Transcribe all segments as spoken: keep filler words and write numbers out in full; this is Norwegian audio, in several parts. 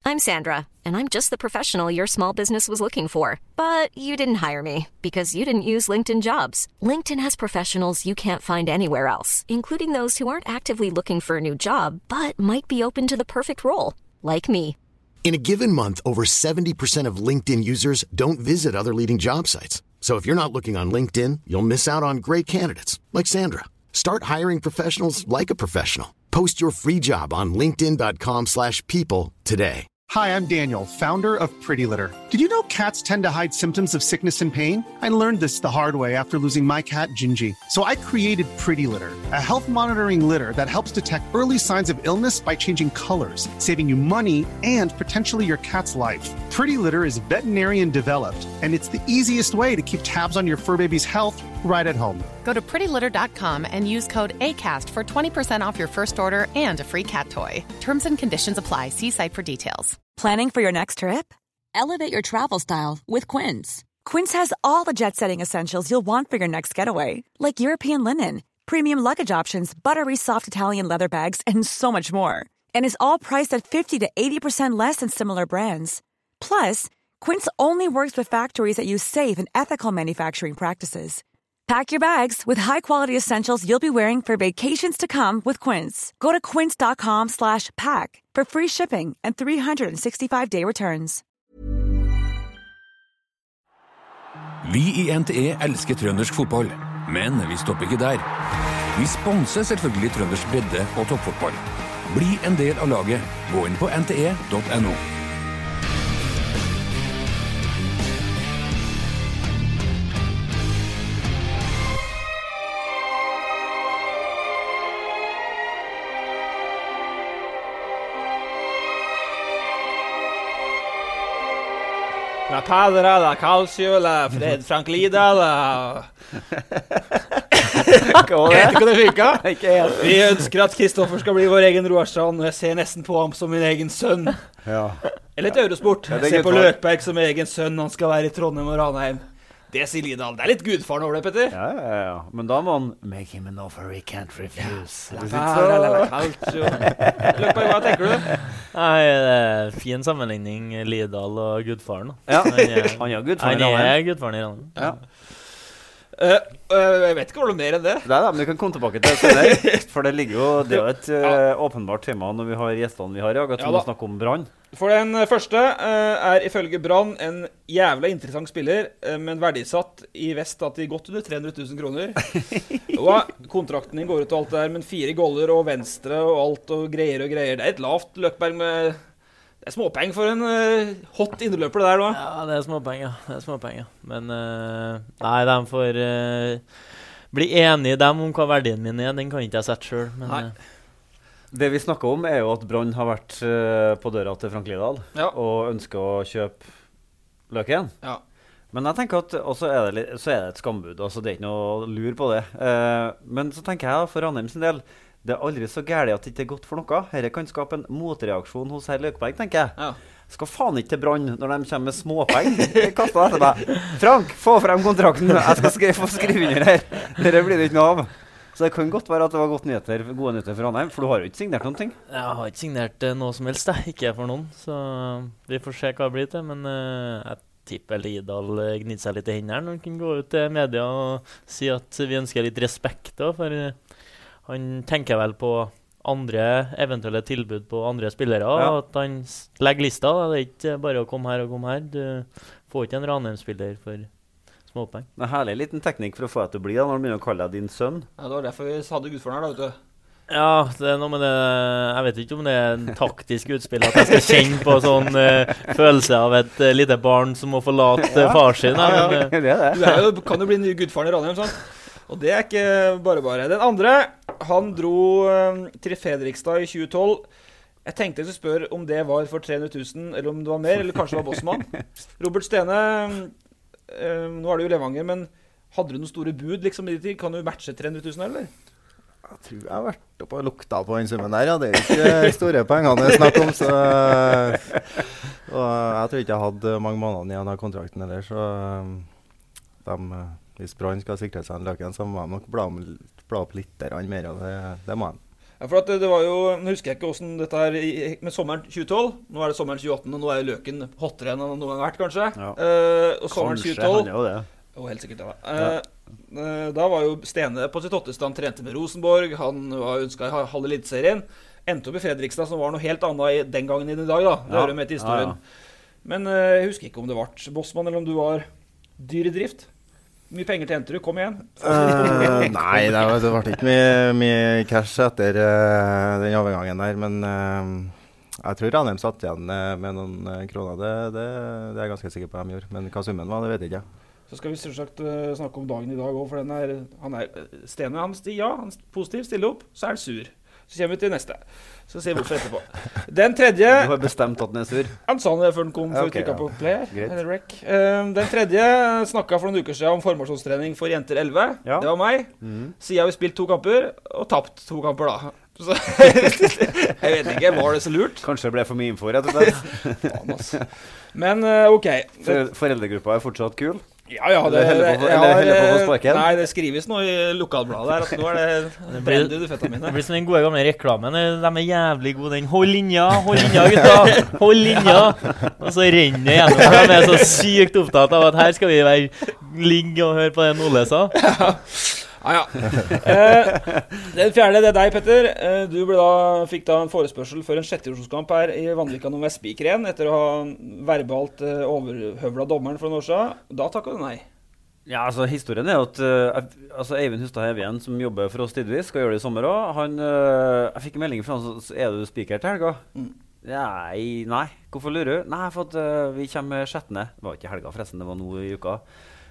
I'm Sandra, and I'm just the professional your small business was looking for. But you didn't hire me because you didn't use LinkedIn Jobs. LinkedIn has professionals you can't find anywhere else, including those who aren't actively looking for a new job, but might be open to the perfect role, like me. In a given month, over seventy percent of LinkedIn users don't visit other leading job sites. So if you're not looking on LinkedIn, you'll miss out on great candidates, like Sandra. Start hiring professionals like a professional. Post your free job on linkedin.com slash people today. Hi, I'm Daniel, founder of Pretty Litter. Did you know cats tend to hide symptoms of sickness and pain? I learned this the hard way after losing my cat, Gingy. So I created Pretty Litter, a health monitoring litter that helps detect early signs of illness by changing colors, saving you money and potentially your cat's life. Pretty Litter is veterinarian developed, and it's the easiest way to keep tabs on your fur baby's health right at home. Go to pretty litter dot com and use code ACAST for twenty percent off your first order and a free cat toy. Terms and conditions apply. See site for details. Planning for your next trip? Elevate your travel style with Quince. Quince has all the jet-setting essentials you'll want for your next getaway, like European linen, premium luggage options, buttery soft Italian leather bags, and so much more. And is all priced at fifty to eighty percent less than similar brands. Plus, Quince only works with factories that use safe and ethical manufacturing practices. Pack your bags with high-quality essentials you'll be wearing for vacations to come with Quince. Go to quince.com slash pack for free shipping and three sixty-five day returns. Vi i N T E elsker trøndersk fotball, men vi stopper ikke der. Vi sponser selvfølgelig trøndersk bredde og toppfotball. Bli en del av laget. Gå inn på n t e punktum n o. La Padra, la Calcio, la Fred Frank Lidahl, la... Hva var det? Jeg vet ikke hva det virket. Vi ønsker at Kristoffer skal bli vår egen Roar Strand, og jeg ser nesten på ham som min egen sønn. Ja. Eller et Eurosport. Jeg ser på Løkberg som min egen sønn, han skal være i Trondheim og Ranheim. Det sier Lidahl. Det er litt gudfaren over det, Petter. Ja, ja, ja. Men da må han make him an offer he can't refuse. La Padra, la Calcio. Løkberg, hva tenker du? Nei, det er fin sammenligning, Lidahl og gudfaren. Ja, han er, han er gudfaren i Ranheim. Han er gudfaren i Ranheim. Ja. Uh, uh, jeg vet ikke hva det mer enn det. Nei, da, men vi kan komme tilbake til det senere. For det ligger jo, det er jo et uh, ja. åpenbart tema når vi har gjestene vi har i dag, at vi ja, må snakke om Brann. For den første uh, er ifølge Brann en jævla interessant spiller, uh, men verdisatt i vest at de godt under tre hundre tusen kroner. Og kontrakten din går ut og alt det der, men fire goller og venstre og alt og greier og greier. Det er et lavt Løkberg med... Det er småpeng for en uh, hot inneløper det der da. Ja, det er småpeng, ja. Det er småpeng, ja. Men uh, nei, de får uh, bli enige dem om hva verdien min er. Den kan ikke jeg sette selv. Men, uh. Det vi snakker om er jo at Brann har vært uh, på døra til Frank Lidahl ja. og ønsker å kjøpe Løken. Ja. Men jeg tenker at også er det, litt, så er det et skambud, altså det er ikke noe lur på det. Uh, men så tenker jeg for Ranheim sin del, det er aldri så gærlig at det ikke er godt for noe. Dette kan skape en motreaksjon hos herr Løkberg, tenker jeg. Ja. Skal faen ikke til Brann når de kommer med småpeng. Jeg kastet etter meg. Frank, få frem kontrakten. Jeg skal skrive, få skrive under her. Dette blir det ikke noe av. Så det kan godt være at det var gode nyheter, gode nyheter for Ranheim, for du har jo ikke signert noen ting. Jeg har ikke signert uh, noe som helst, det. Ikke for noen. Så vi får se hva det blir til. Men uh, jeg tipper Lidahl uh, gnidde seg litt i hendene når han kan gå ut til media og si at vi ønsker litt respekt da, for... Uh, Han tenker vel på andre eventuelle tilbud på andre spillere, ja. At han legger lista. Da. Det er ikke bare å komme her og komme her. Du får ikke en Ranheim-spiller for småpeng. Det er herlig liten teknikk for å få deg til å bli da, når du begynner å kalle deg din sønn. Ja, det var derfor vi hadde gudfaren her da, vet du. Ja, det er noe med det, jeg vet ikke om det er en taktisk utspill, at jeg skal kjenne på sånn uh, følelse av et uh, lite barn som må forlate uh, far sin. Ja, ja, men, uh, det er det. Du er jo, kan jo bli ny gudfaren i Ranheim, sant? Og det er ikke bare bare. Den andre, han dro um, til Fredrikstad i tjue tolv. Jeg tenkte jeg skulle spørre om det var for tre hundre tusen, eller om det var mer, eller kanskje det var Bossmann. Robert Stene, um, nå er det jo Levanger, men hadde du noen store bud liksom i de tid? Kan du matche tre hundre tusen, eller? Jeg tror jeg har vært oppe og lukta på den summen der, ja. Det er ikke store pengene jeg snakker om, så... Og jeg tror ikke jeg hadde mange måneder igjen av kontrakten eller, så de... Hvis Brann skal sikre seg en Løken, så må de nok bla, bla opp litt der, mer, og det, det må de. Ja, for at det, det var jo, nå husker jeg ikke hvordan dette her med sommeren tjue tolv, nå er det sommeren tjueåtte, og nå er jo Løken hottere enn noen gang vært, kanskje. Ja. Uh, og sommeren tjue tolv, han jo det. Jo, helt sikkert det da. Uh, uh, da var jo Stene på sitt hotteste, han trente med Rosenborg, han var ønsket i halve eliteserien, endte opp i Fredrikstad, som var noe helt annet den gangen i den dag da, det ja. Hører med til historien. Ja, ja. Men uh, jeg husker ikke om det var Bossmann, eller om du var dyr i drift. Mye penger tjente du, kom igjen. Uh, nei, det var, det var ikke mye, mye cash etter uh, den overgangen der, men uh, jeg tror Ranheim satt igjen uh, med noen uh, kroner, det, det, det er jeg ganske sikker på at de gjorde, men hva summen var, det vet jeg ikke. Så skal vi selvsagt uh, snakke om dagen i dag også, for den er, han er, Stene, han, ja, han er positiv, stille opp, så er han sur. Så kommer vi til neste. Så ser vi hvorfor etterpå. Den tredje... Du har bestemt at den er sur? Han sa det før den kom, før okay, vi trykket ja. På play. Eller rec. Um, den tredje snakket for noen uker siden om formasjonstrening for jenter elleve. Ja. Det var meg. Mm. Siden har vi spilt to kamper, og tapt to kamper da. Så, jeg vet ikke, var det så lurt? Kanskje det ble for mye info, rett og slett. Men uh, ok. For, foreldregruppa er fortsatt kul? Ja, ja, det, det, det, det, det, det nei, det skrives nå i lokalbladet her, at nå er det brenner du føttene mine. Det blir som den gode gamle reklamen, de er jævlig gode, den hold linja, hold linja gutta, hold linja, og så renner det gjennom, for de er så sykt opptatt av at her skal vi være ligge og høre på det Ole sa. Ja. Ah, ja. eh, den fjerde, det er deg, Petter. Eh, du ble da, fikk da en forespørsel for en sjette-divisjonskamp her i Vanvikan om Vestspiker igjen, etter å ha verbalt eh, overhøvlet dommeren for noen år siden. Da takket du nei. Ja, altså historien er at uh, altså, Eivind Hustad Hevjen, som jobber for oss tidvis, skal gjøre det i sommer også. Han, uh, jeg fikk en melding fra han, så er du spiker til helga? Mm. Nei, nei, hvorfor lurer du? Nei, for at uh, vi kommer sjettende. Det var ikke helga forresten, det var noe i uka.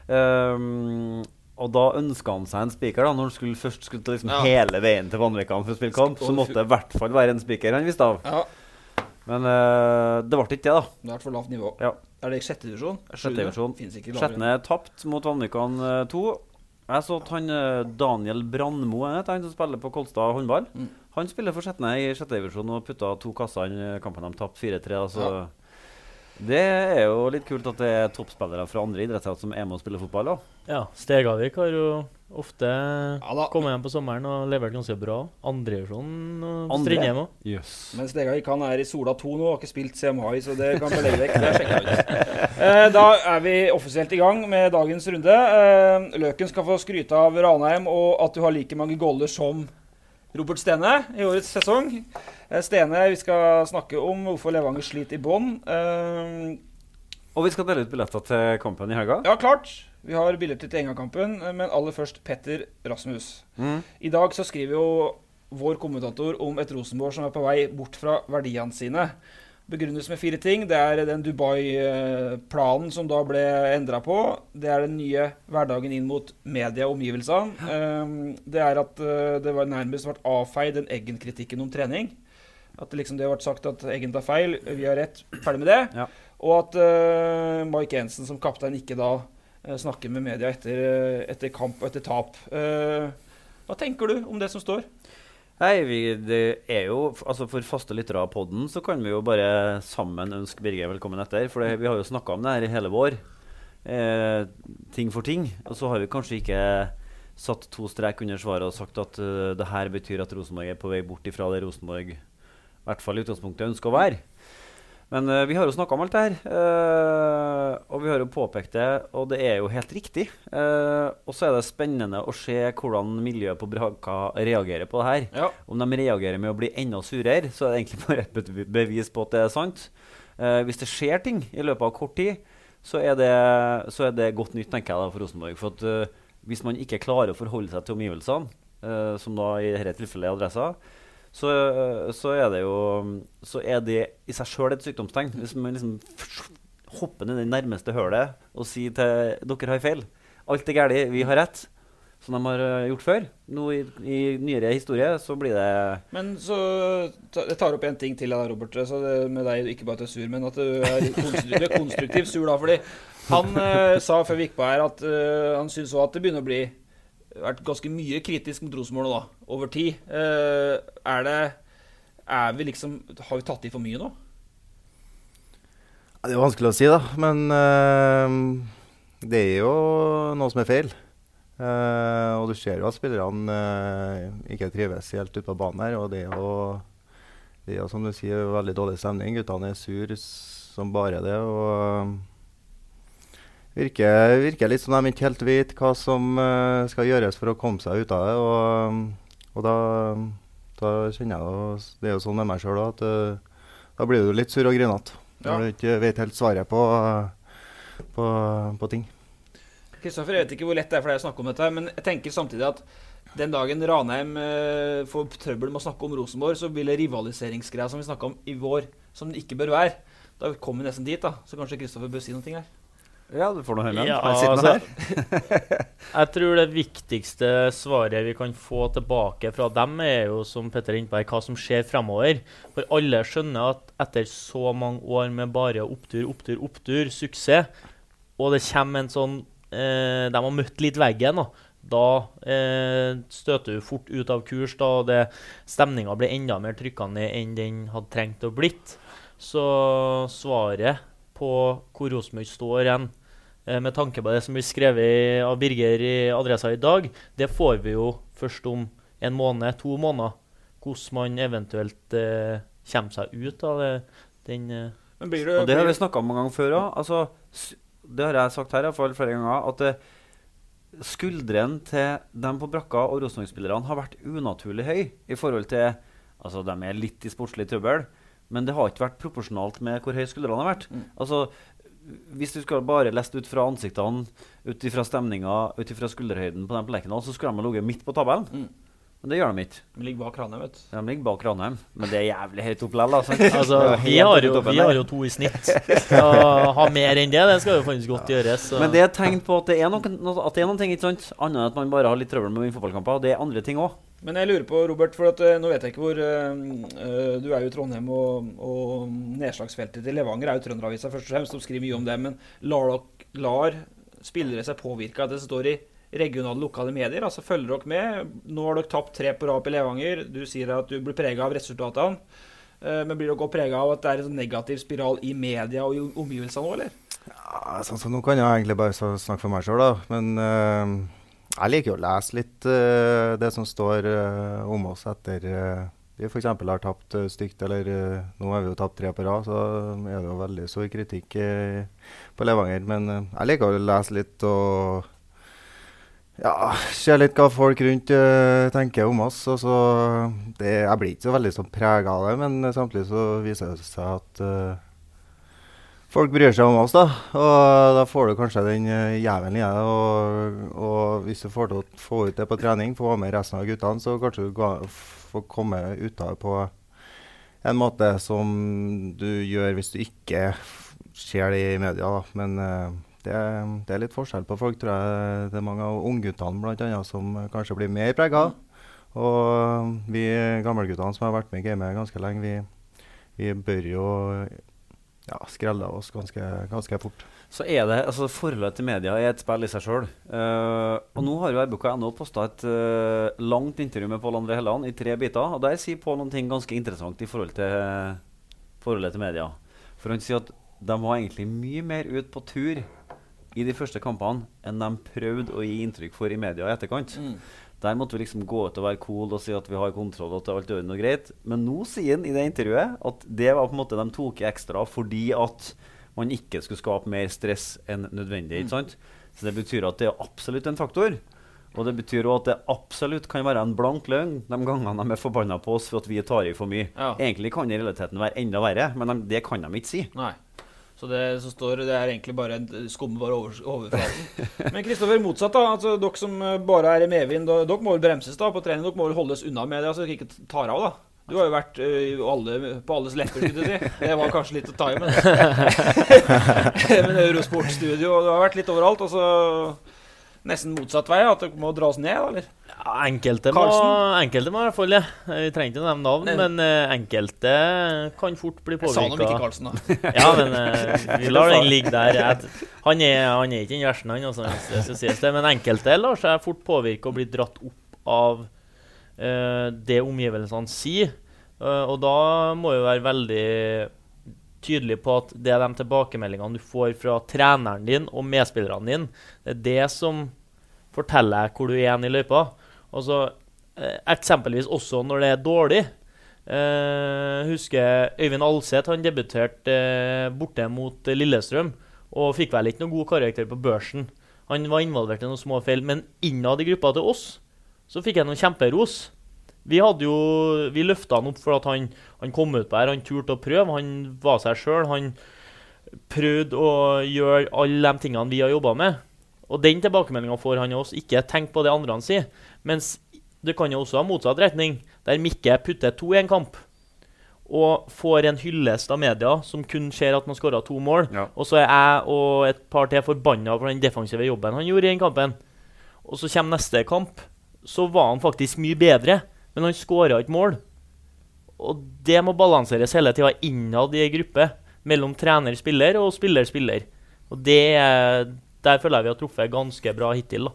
Um, Og da ønsket han seg en speaker da, når han skulle først skulle ta liksom ja. Hele veien til Vanvikan for å spille kamp, så måtte det i hvert fall være en speaker han visste av. Ja. Men uh, det ble ikke det da. Det har vært for lavt nivå. Ja. Er det sjette divisjon? Sjette divisjon. Sjettende er tapt mot Vanvikan uh, to. Jeg så at han uh, Daniel Brandmo, han som spiller på Kolstad håndball, mm. han spiller for sjettende i sjette divisjon og puttet to kasser i kampen de tapt fire tre. Altså. Ja. Det er jo litt kult at det er toppspillere fra andre idretter som er med å spille fotball også. Ja, Stegavik har jo ofte ja, kommet hjem på sommeren og levert ganske bra. Andre divisjon og Strindhjem også. Yes. Men Stegavik han er i Sola to nå og har ikke spilt C M I, så det kan belegge vekk. Det er sjekket ut. Eh, da er vi offisielt i gang med dagens runde. Eh, Løken skal få skryte av Ranheim og at du har like mange goller som Robert Stene i årets sesong. Stene, vi skal snakke om hvorfor Levanger sliter i bånd. Uh, og vi skal dele ut billetter til kampen i helga. Ja, klart. Vi har billetter til Enga-kampen, men aller først Petter Rasmus. Mm. I dag så skriver jo vår kommentator om et Rosenborg som er på vei bort fra verdiene sine. Begrunnes med fire ting. Det er den Dubai-planen som da ble endret på. Det er den nye hverdagen inn mot media og omgivelsene. Det er at det var nærmest vært avfeid den Eggen-kritikken om trening. At det liksom det har vært sagt at Eggen tar feil, vi har rett, ferdig med det. Ja. Og at uh, Mike Jensen som kaptein ikke da uh, snakker med media etter, etter kamp og etter tap. Uh, hva tenker du om det som står? Nei, vi, det er jo, altså for faste lyttere av podden så kan vi jo bare sammen ønske Birger velkommen etter, for det, vi har jo snakket om det her i hele vår, eh, ting for ting, og så har vi kanskje ikke satt to strek under svaret og sagt at uh, det her betyr at Rosenborg er på vei bort ifra det Rosenborg, i hvert fall i utgangspunktet, ønsker å være. Men uh, vi har jo snakket om alt det her, uh, og vi har jo påpekt det, og det er jo helt riktig. Uh, og så er det spennende å se hvordan miljøet på Braka reagerer på det her. Ja. Om de reagerer med å bli enda surere, så er det egentlig bare et bevis på at det er sant. Uh, hvis det skjer ting i løpet av kort tid, så er det, så er det godt nytt, tenker jeg da, for Rosenborg. For at uh, hvis man ikke klarer å forholde seg til omgivelsene, uh, som da i dette tilfellet er adressa, Så, så er det jo så er det i seg selv et sykdomstegn. Hvis man liksom hopper ned i det nærmeste hølet og sier til dere har feil, alt er galt, vi har rett, som de har gjort før. Nå i, i nyere historie så blir det... Men så jeg tar opp en ting til da, Robert, så det med deg ikke bare at du er sur, men at du er konstruktiv, du er konstruktiv sur da, fordi han uh, sa før vi gikk på her at uh, han synes også at det begynner å bli vært ganske mye kritisk mot Rosenborg da, over tid. Uh, er det, er vi liksom, har vi tatt i for mye nå? Det er vanskelig å si da, men uh, det er jo noe som er feil. Uh, og du ser jo at spillerne uh, ikke trives helt ute på banen her, og det er jo, det er jo som du sier, veldig dårlig stemning. Guttene er sur som bare det, og virker, virker litt som de ikke helt vet hva som uh, skal gjøres for å komme seg ut av det, og, og da, da kjenner jeg jo, det er jo sånn med meg selv at uh, da blir du litt sur og grinete, når ja. du ikke vet helt svaret på, på, på ting. Kristoffer, jeg vet ikke hvor lett det er for deg å snakke om dette, men jeg tenker samtidig at den dagen Ranheim eh, får trøbbel med å snakke om Rosenborg, så blir det rivaliseringsgreia som vi snakket om i vår, som det ikke bør være. Da kommer vi nesten dit da, så kanskje Kristoffer bør si noen ting her. Ja, du får noe høyne. Ja, altså, jeg tror det viktigste svaret vi kan få tilbake fra dem er jo, som Petter er inne på, hva som skjer fremover. For alle skjønner at etter så mange år med bare opptur, opptur, opptur, suksess, og det kommer en sånn Eh, de har møtt litt veggen da, da eh, støter du fort ut av kurs da, og det, stemningen blir enda mer trykkende enn den hadde trengt å blitt. Så svaret på hvor Rosenborg står igjen eh, med tanke på det som blir skrevet av Birger i Adressa i dag, det får vi jo først om en måned, to måneder, hvordan man eventuelt eh, kommer seg ut av det, den eh. Men blir det, og det har vi snakket om mange ganger før også. Altså det har jeg sagt her i hvert fall flere ganger, at uh, skuldren til dem på brakka og Rosenborg-spillerne har vært unaturlig høy i forhold til, altså de er litt i sportslig trøbbel, men det har ikke vært proporsjonalt med hvor høy skuldrene har vært. Mm. Altså, hvis du skal bare lest ut fra ansiktene, ut fra stemningen, ut fra skulderhøyden på den plekken, så skulle de ha ligget midt på tabellen. Mm. Men det gjør de ikke. De ligger bak Ranheim, vet du. Ja, de ligger bak Ranheim, men det er jævlig høyt opp lell, altså. altså vi, har jo, vi har jo to i snitt. Å ha mer enn det, det skal jo faktisk godt gjøres. Så. Men det er tegn på at det er noen, at det er noen ting, ikke sant? Annet enn at man bare har litt trøbbel med å vinne fotballkamper, det er andre ting også. Men jeg lurer på, Robert, for at, uh, nå vet jeg ikke hvor uh, du er jo i Trondheim, og, og nedslagsfeltet til Levanger er jo Trønderavisa først og fremst, som skriver mye om det, men lar, lar spillere seg påvirke at det står i regionale, lokale medier, altså følger dere med. Nå har dere tapt tre på rap i Levanger. Du sier at du blir preget av resultatene, uh, men blir dere også preget av at det er en negativ spiral i media og i omgivelsene nå, eller? Ja, sånn, så nå kan jeg egentlig bare snakke for meg selv da, men uh, jeg liker jo å lese litt uh, det som står uh, om oss etter uh, vi for eksempel har tapt uh, stygt, eller uh, nå har vi jo tapt tre på rad, så er det jo veldig stor kritikk uh, på Levanger, men uh, jeg liker å lese litt og ja, se litt hva folk rundt uh, tenker om oss, og så det, jeg blir ikke så veldig sånn preget av det, men uh, samtidig så viser det seg at uh, folk bryr seg om oss da, og da får du kanskje den uh, jævelen i det, og, og hvis du får til å få ut det på trening, få med resten av guttene, så kanskje du ga, får komme ut av det på en måte som du gjør hvis du ikke ser det i media da, men uh, Det er, det er litt forskjell på folk, tror jeg. Det er mange av ungguttene blant annet som kanskje blir mer preget. Og vi gammelguttene som har vært med i gamet ganske lenge, vi, vi bør jo ja, skrelle oss ganske, ganske fort. Så er det, altså forholdet til media er et spill i seg selv. Uh, og nå har jo R B K punkt N O postet et uh, langt intervju med Pål André Helland i tre biter, og der sier Pål noen ting ganske interessant i forhold til forholdet til media. For han sier at de var egentlig mye mer ut på tur i de første kampene enn de prøvde å gi inntrykk for i media i etterkant. Mm. Der måtte vi liksom gå ut og være cool og si at vi har kontroll og at alt er noe greit. Men nå sier han i det intervjuet at det var på en måte de tok i ekstra fordi at man ikke skulle skape mer stress enn nødvendig, ikke sant? Så det betyr at det er absolutt en faktor. Og det betyr også at det absolutt kan være en blank løgn de gangene de er forbannet på oss for at vi tar i for mye. Ja. Egentlig kan det i realiteten være enda verre, men de, det kan de ikke si. Nei. Så det som står, det er egentlig bare en skumme bare over, overflaten. Men Kristoffer, motsatt da, altså dere som bare er i medvind, dere må vel bremses da på trening, dere må vel holdes unna med det, så dere ikke tar av da. Du har jo vært uh, alle, på alles lepper, skulle du si. Det var kanskje litt å ta i, men men Eurosport-studio, du har vært litt overalt, og så nesten motsatt vei, at dere må dras ned, eller? Ja, enkelte må, enkelte må i hvert fall, ja. Vi trenger ikke å nevne navn, men uh, enkelte kan fort bli påvirket. Jeg sa noe ikke Karlsen da. Ja, men uh, vi lar den ligge der. Han er, han er ikke en versen, han, altså, det skal sies det. Men enkelte lar seg fort påvirke og bli dratt opp av uh, det omgivelsene sier. Uh, og da må jo være veldig tydelig på at det er de tilbakemeldingene du får fra treneren din og medspillerne din, det er det som forteller jeg hvor du er i løypa. Altså, eh, eksempelvis også når det er dårlig. Eh, husker Øyvind Alseth, han debuterte eh, borte mot eh, Lillestrøm, og fikk vel ikke noen god karakter på børsen. Han var involvert i noen små feil, men innad i gruppa til oss, så fikk jeg noen kjemperos. Vi hadde jo, vi løftet han opp for at han, han kom ut på her, han turte å prøve, han var seg selv, han prøvde å gjøre alle de tingene vi har jobbet med. Og den tilbakemeldingen får han også, ikke tenk på det andre han sier. Mens det kan jo også ha motsatt retning, der Mikke putter to i en kamp, og får en hyllest av media som kun ser at han skåret to mål, ja. Og så er jeg og et par til forbannet for den defensive jobben han gjorde i den kampen. Og så kommer neste kamp, så var han faktisk mye bedre, men han skåret ikke mål. Og det må balanseres hele tiden innad i en gruppe, mellom trener-spiller og spiller-spiller. Og det, der føler jeg vi har truffet ganske bra hittil da.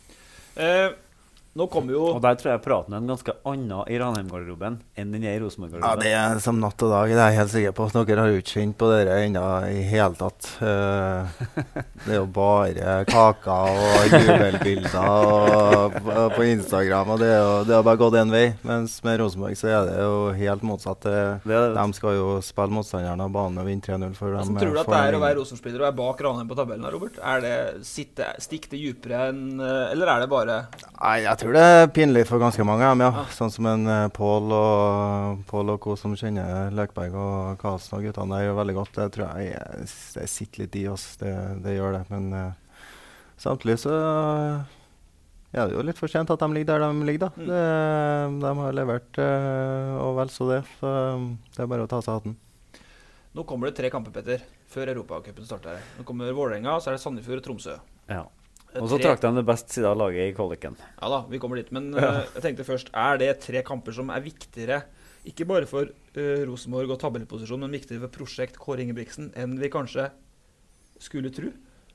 Eh, nå kommer jo... Og der tror jeg praten er en ganske annen i Ranheim-garderoben enn den er i Rosenborg-garderoben. Ja, det er som natt og dag, det er jeg helt sikker på. Dere har jo ikke kjent på dere enda i hele tatt. Uh, det er jo bare kaker og jubelbilder og, og på Instagram, og det er jo det har bare gått en vei. Mens med Rosenborg så er det jo helt motsatt. Det, det det. De skal jo spille motstanderne av banen og vinne tre null for dem. Hvordan tror du at det er å være Rosenborg-spiller og være bak Ranheim på tabellen, Robert? Er det sitte, stikk det dypere enn, eller er det bare... Nei, jeg tror det er pinlig for ganske mange, ja. Ja. Sånn som en uh, Paul og Paul og Co som kjenner Løkberg og Karlsen og guttene, det er jo veldig godt. Det tror jeg jeg, det sitter litt i oss, det, det gjør det. Men uh, samtidig så uh, er det jo litt for sent at de ligger der de ligger da. Mm. Det, de har levert uh, og vel så det, så um, det er bare å ta seg hatten. Nå kommer det tre kamper, Petter, før Europacupen starter. Nå kommer Vålerenga, så er det Sandefjord og Tromsø. Ja. Og så trakk de det best siden av laget i kvaliken. Ja da, vi kommer dit. Men ja. uh, jeg tenkte først, er det tre kamper som er viktigere, ikke bare for uh, Rosenborg og tabellposisjon, men viktigere for prosjekt Kåre Ingebrigtsen, enn vi kanskje skulle tro?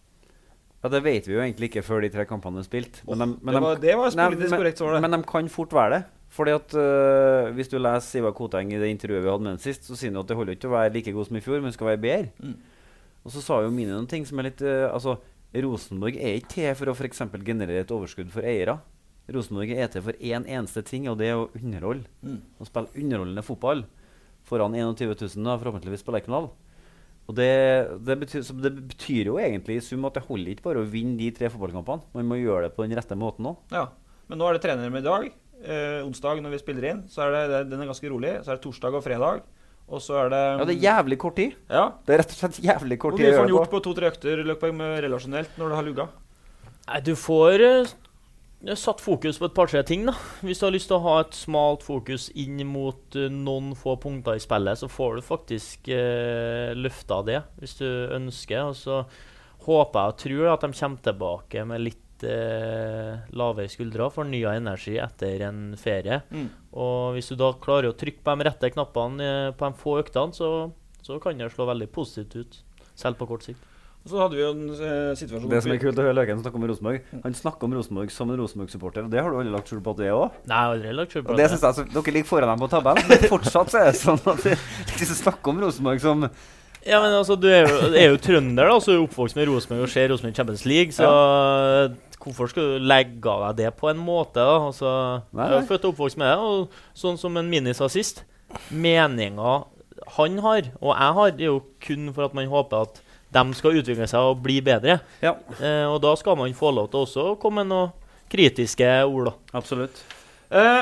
Ja, det vet vi jo egentlig ikke før de tre kampene er spilt. Men de, men det, var, det var politisk korrekt, så var det. Men de kan fort være det. Fordi at uh, hvis du leser Ivar Koteng i det intervjuet vi hadde med den sist, så sier han at det holder ikke å være like god som i fjor, men skal være bedre. Mm. Og så sa jo Mine noen ting som er litt... Uh, altså, Rosenborg er ikke til for å for eksempel generere et overskudd for eiere. Rosenborg er til for en eneste ting, og det er å underholde. Mm. Å spille underholdende fotball foran tjueen tusen, da, forhåpentligvis på Lerkendal. Og det, det, betyr, så det betyr jo egentlig i sum at det holder ikke bare å vinne de tre fotballkampene. Man må gjøre det på den rette måten også. Ja, men nå er det trener med i dag. Eh, onsdag når vi spiller inn, så er det, den er ganske rolig. Så er det torsdag og fredag. Og så er det... Ja, det er jævlig kort tid. Ja. Det er rett og slett jævlig kort tid. Hvor mye får du gjort på to-tre økter Løkberg med relasjonelt når du har lugga? Nei, du får uh, satt fokus på et par-tre ting da. Hvis du har lyst til å ha et smalt fokus inn mot uh, noen få punkter i spillet, så får du faktisk uh, løfta det, hvis du ønsker. Og så håper jeg og tror at de kommer tilbake med litt uh, lave skuldre, for ny energi etter en ferie. Mm. Og hvis du da klarer å trykke på de rette knappene uh, på de få øktene, så, så kan det slå veldig positivt ut, selv på kort sikt. Og så hadde vi jo en uh, situasjon... Det som er kult å høre Løken snakke om Rosenborg. Han snakker om Rosenborg som en Rosenborg-supporter, og det har du aldri lagt skjul på at det også? Nei, jeg har aldri lagt skjul på og det. Synes jeg, altså, dere ligger foran dem på tabellen, men fortsatt så er det sånn at de snakker om Rosenborg som... Ja, men altså, du er jo, er jo trønder da, så er du oppvokst med Rosenborg og ser Rosenborg Champions League, så ja. Hvorfor skal du legge av deg det på en måte da? Altså, jeg er født og oppvokst med det, og sånn som en Mini sa sist, meningen han har, og jeg har, er jo kun for at man håper at de skal utvikle seg og bli bedre. Ja. Eh, og da skal man få lov til også å komme med noen kritiske ord da. Absolutt. Eh,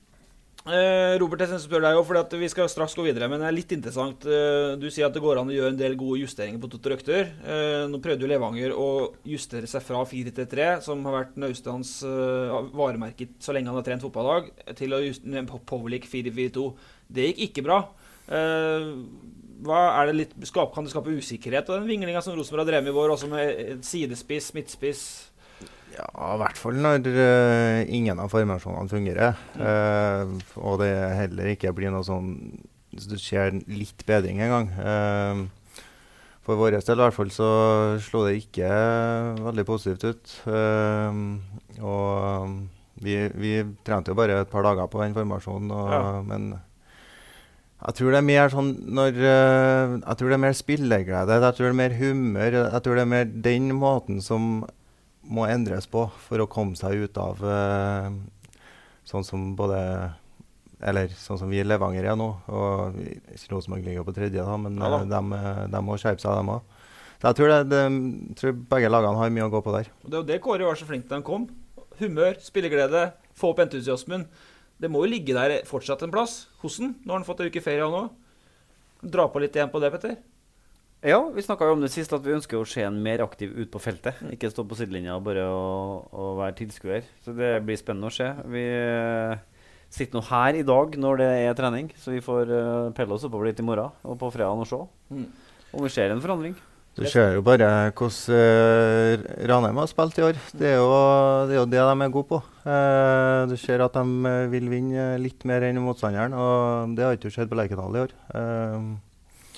Eh, Robert, jeg synes jeg spør deg jo, fordi at vi skal straks gå videre, men det er litt interessant. Eh, du sier at det går an å gjøre en del gode justeringer på Totto-røkter. Eh, nå prøvde jo Levanger å justere seg fra fire til tre, som har vært Naustans eh, varemerket så lenge han har trent fotballag, til å justere Povlik fire fire to. Det gikk ikke bra. Eh, hva er det litt, skap, kan det skape usikkerhet av den vinglingen som Rosenborg har drevet med i vår, også med sidespiss, midtspiss? Ja, i hvert fall når uh, ingen av formasjonene fungerer, uh, og det heller ikke blir noe sånn, så det skjer litt bedring en gang. Uh, for vår del i hvert fall så slo det ikke veldig positivt ut, uh, og vi, vi trente jo bare et par dager på den formasjonen, og, ja. Men jeg tror det er mer sånn når, uh, jeg tror det er mer spilleglede, jeg tror det er mer humør, jeg tror det er mer den måten som må endres på for å komme seg ut av uh, sånn som både eller sånn som vi i Levanger er nå, og ikke noe som ligger på tredje da, men ja, da. De, de må skjerpe seg dem også. Så jeg tror, det, det, jeg tror begge lagene har mye å gå på der. Det er jo det Kåre var så flink til han kom. Humør, spilleglede, få opp entusiasmen. Det må jo ligge der fortsatt en plass. Hvordan? Nå har han fått en uke ferie nå. Dra på litt igjen på det, Petter. Ja, vi snakket jo om det sist, at vi ønsker å se en mer aktiv ut på feltet. Ikke stå på sidelinja og bare å, å være tilskuer. Så det blir spennende å se. Vi sitter nå her i dag når det er trening, så vi får uh, pelle oss oppover litt i morgen og på fredagen og se. Mm. Og vi ser en forandring. Du ser jo bare hvordan uh, Ranheim har spilt i år. Det er jo det, er jo det de er gode på. Uh, du ser at de vil vinne litt mer enn motstanderen, og det har ikke skjedd på Lerkendal i år. Uh,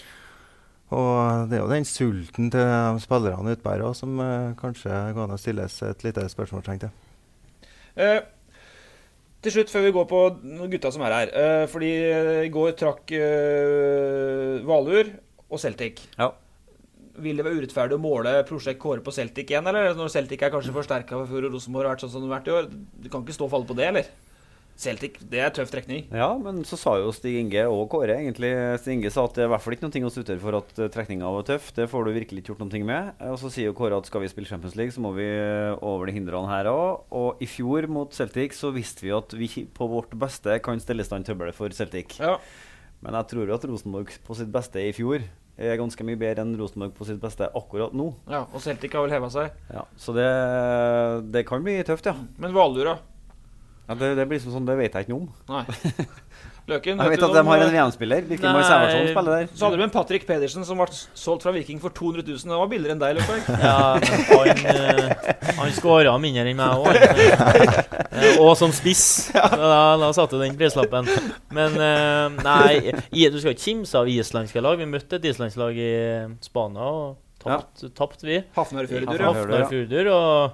og det er jo den sulten til de spillerne utbærer som uh, kanskje kan stilles et lite spørsmålstegn til. Uh. Til slutt, før vi går på gutta som er her, uh, fordi i går trakk uh, Valur og Celtic. Ja. Vil det være urettferdig å måle prosjekt Kåre på Celtic igjen, eller? Når Celtic er kanskje forsterket for fjor og Rosenborg har vært sånn som det har vært i år, du kan ikke stå og falle på det, eller? Celtic, det er tøff trekning. Ja, men så sa jo Stig Inge og Kåre egentlig. Stig Inge sa at det er i hvert fall ikke noe å sutte for at trekningen var tøff. Det får du virkelig ikke gjort noe med. Og så sier jo Kåre at skal vi spille Champions League, så må vi over de hindrene her også. Og i fjor mot Celtic så visste vi at vi på vårt beste kan stille stand tøbbel for Celtic. Ja. Men jeg tror jo at Rosenborg på sitt beste i fjor er ganske mye bedre enn Rosenborg på sitt beste akkurat nå. Ja, og Celtic har vel hevet seg. Ja, så det, det kan bli tøft, ja. Men Valur da? Ja, det, det blir sånn, det vet jeg ikke noe om. Nei. Løken, jeg vet at de har en V M-spiller. Hvilken Mai Sæversson spiller der. Så hadde du en Patrick Pedersen som ble solgt fra Viking for to hundre tusen. Det var billigere enn deg, Løkberg. Ja, han, uh, han skåret mindre enn meg også. uh, og som spiss. Da, da satte den prislappen. Men uh, nei, du skal ikke kimse av islandske lag. Vi møtte et islandsk lag i Spania og tapt, ja. tapt vi. Hafnarfjordur. Hafnarfjordur,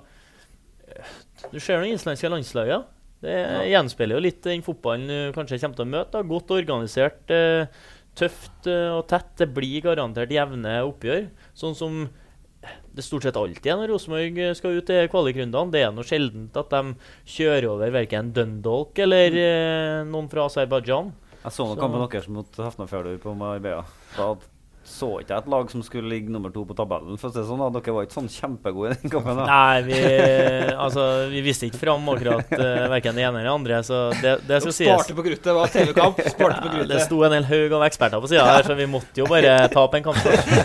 og du ser noen islandske landslager. Det ja. gjenspeiler jo litt den fotballen du kanskje kommer til å møte. Da. Godt organisert, eh, tøft eh, og tett. Det blir garantert jevne oppgjør. Sånn som det stort sett alltid er når Rosenborg skal ut i kvalikrundene. Det er noe sjeldent at de kjører over hverken Dundalk eller eh, noen fra Aserbajdsjan. Jeg så noen kampen deres mot Hafnarfjordur på Marbella. Da så ikke et lag som skulle ligge nummer to på tabellen. For å si sånn, da. Dere var ikke sånn kjempegode i den kampen. Da. Nei, vi, altså, vi visste ikke frem akkurat uh, hverken det ene eller det andre. Så det, det skal sies. Sparte på gruttet, var T V-kamp. Sparte på gruttet. Ja, det sto en hel haug av eksperter på siden her, så vi måtte jo bare tape en kamp.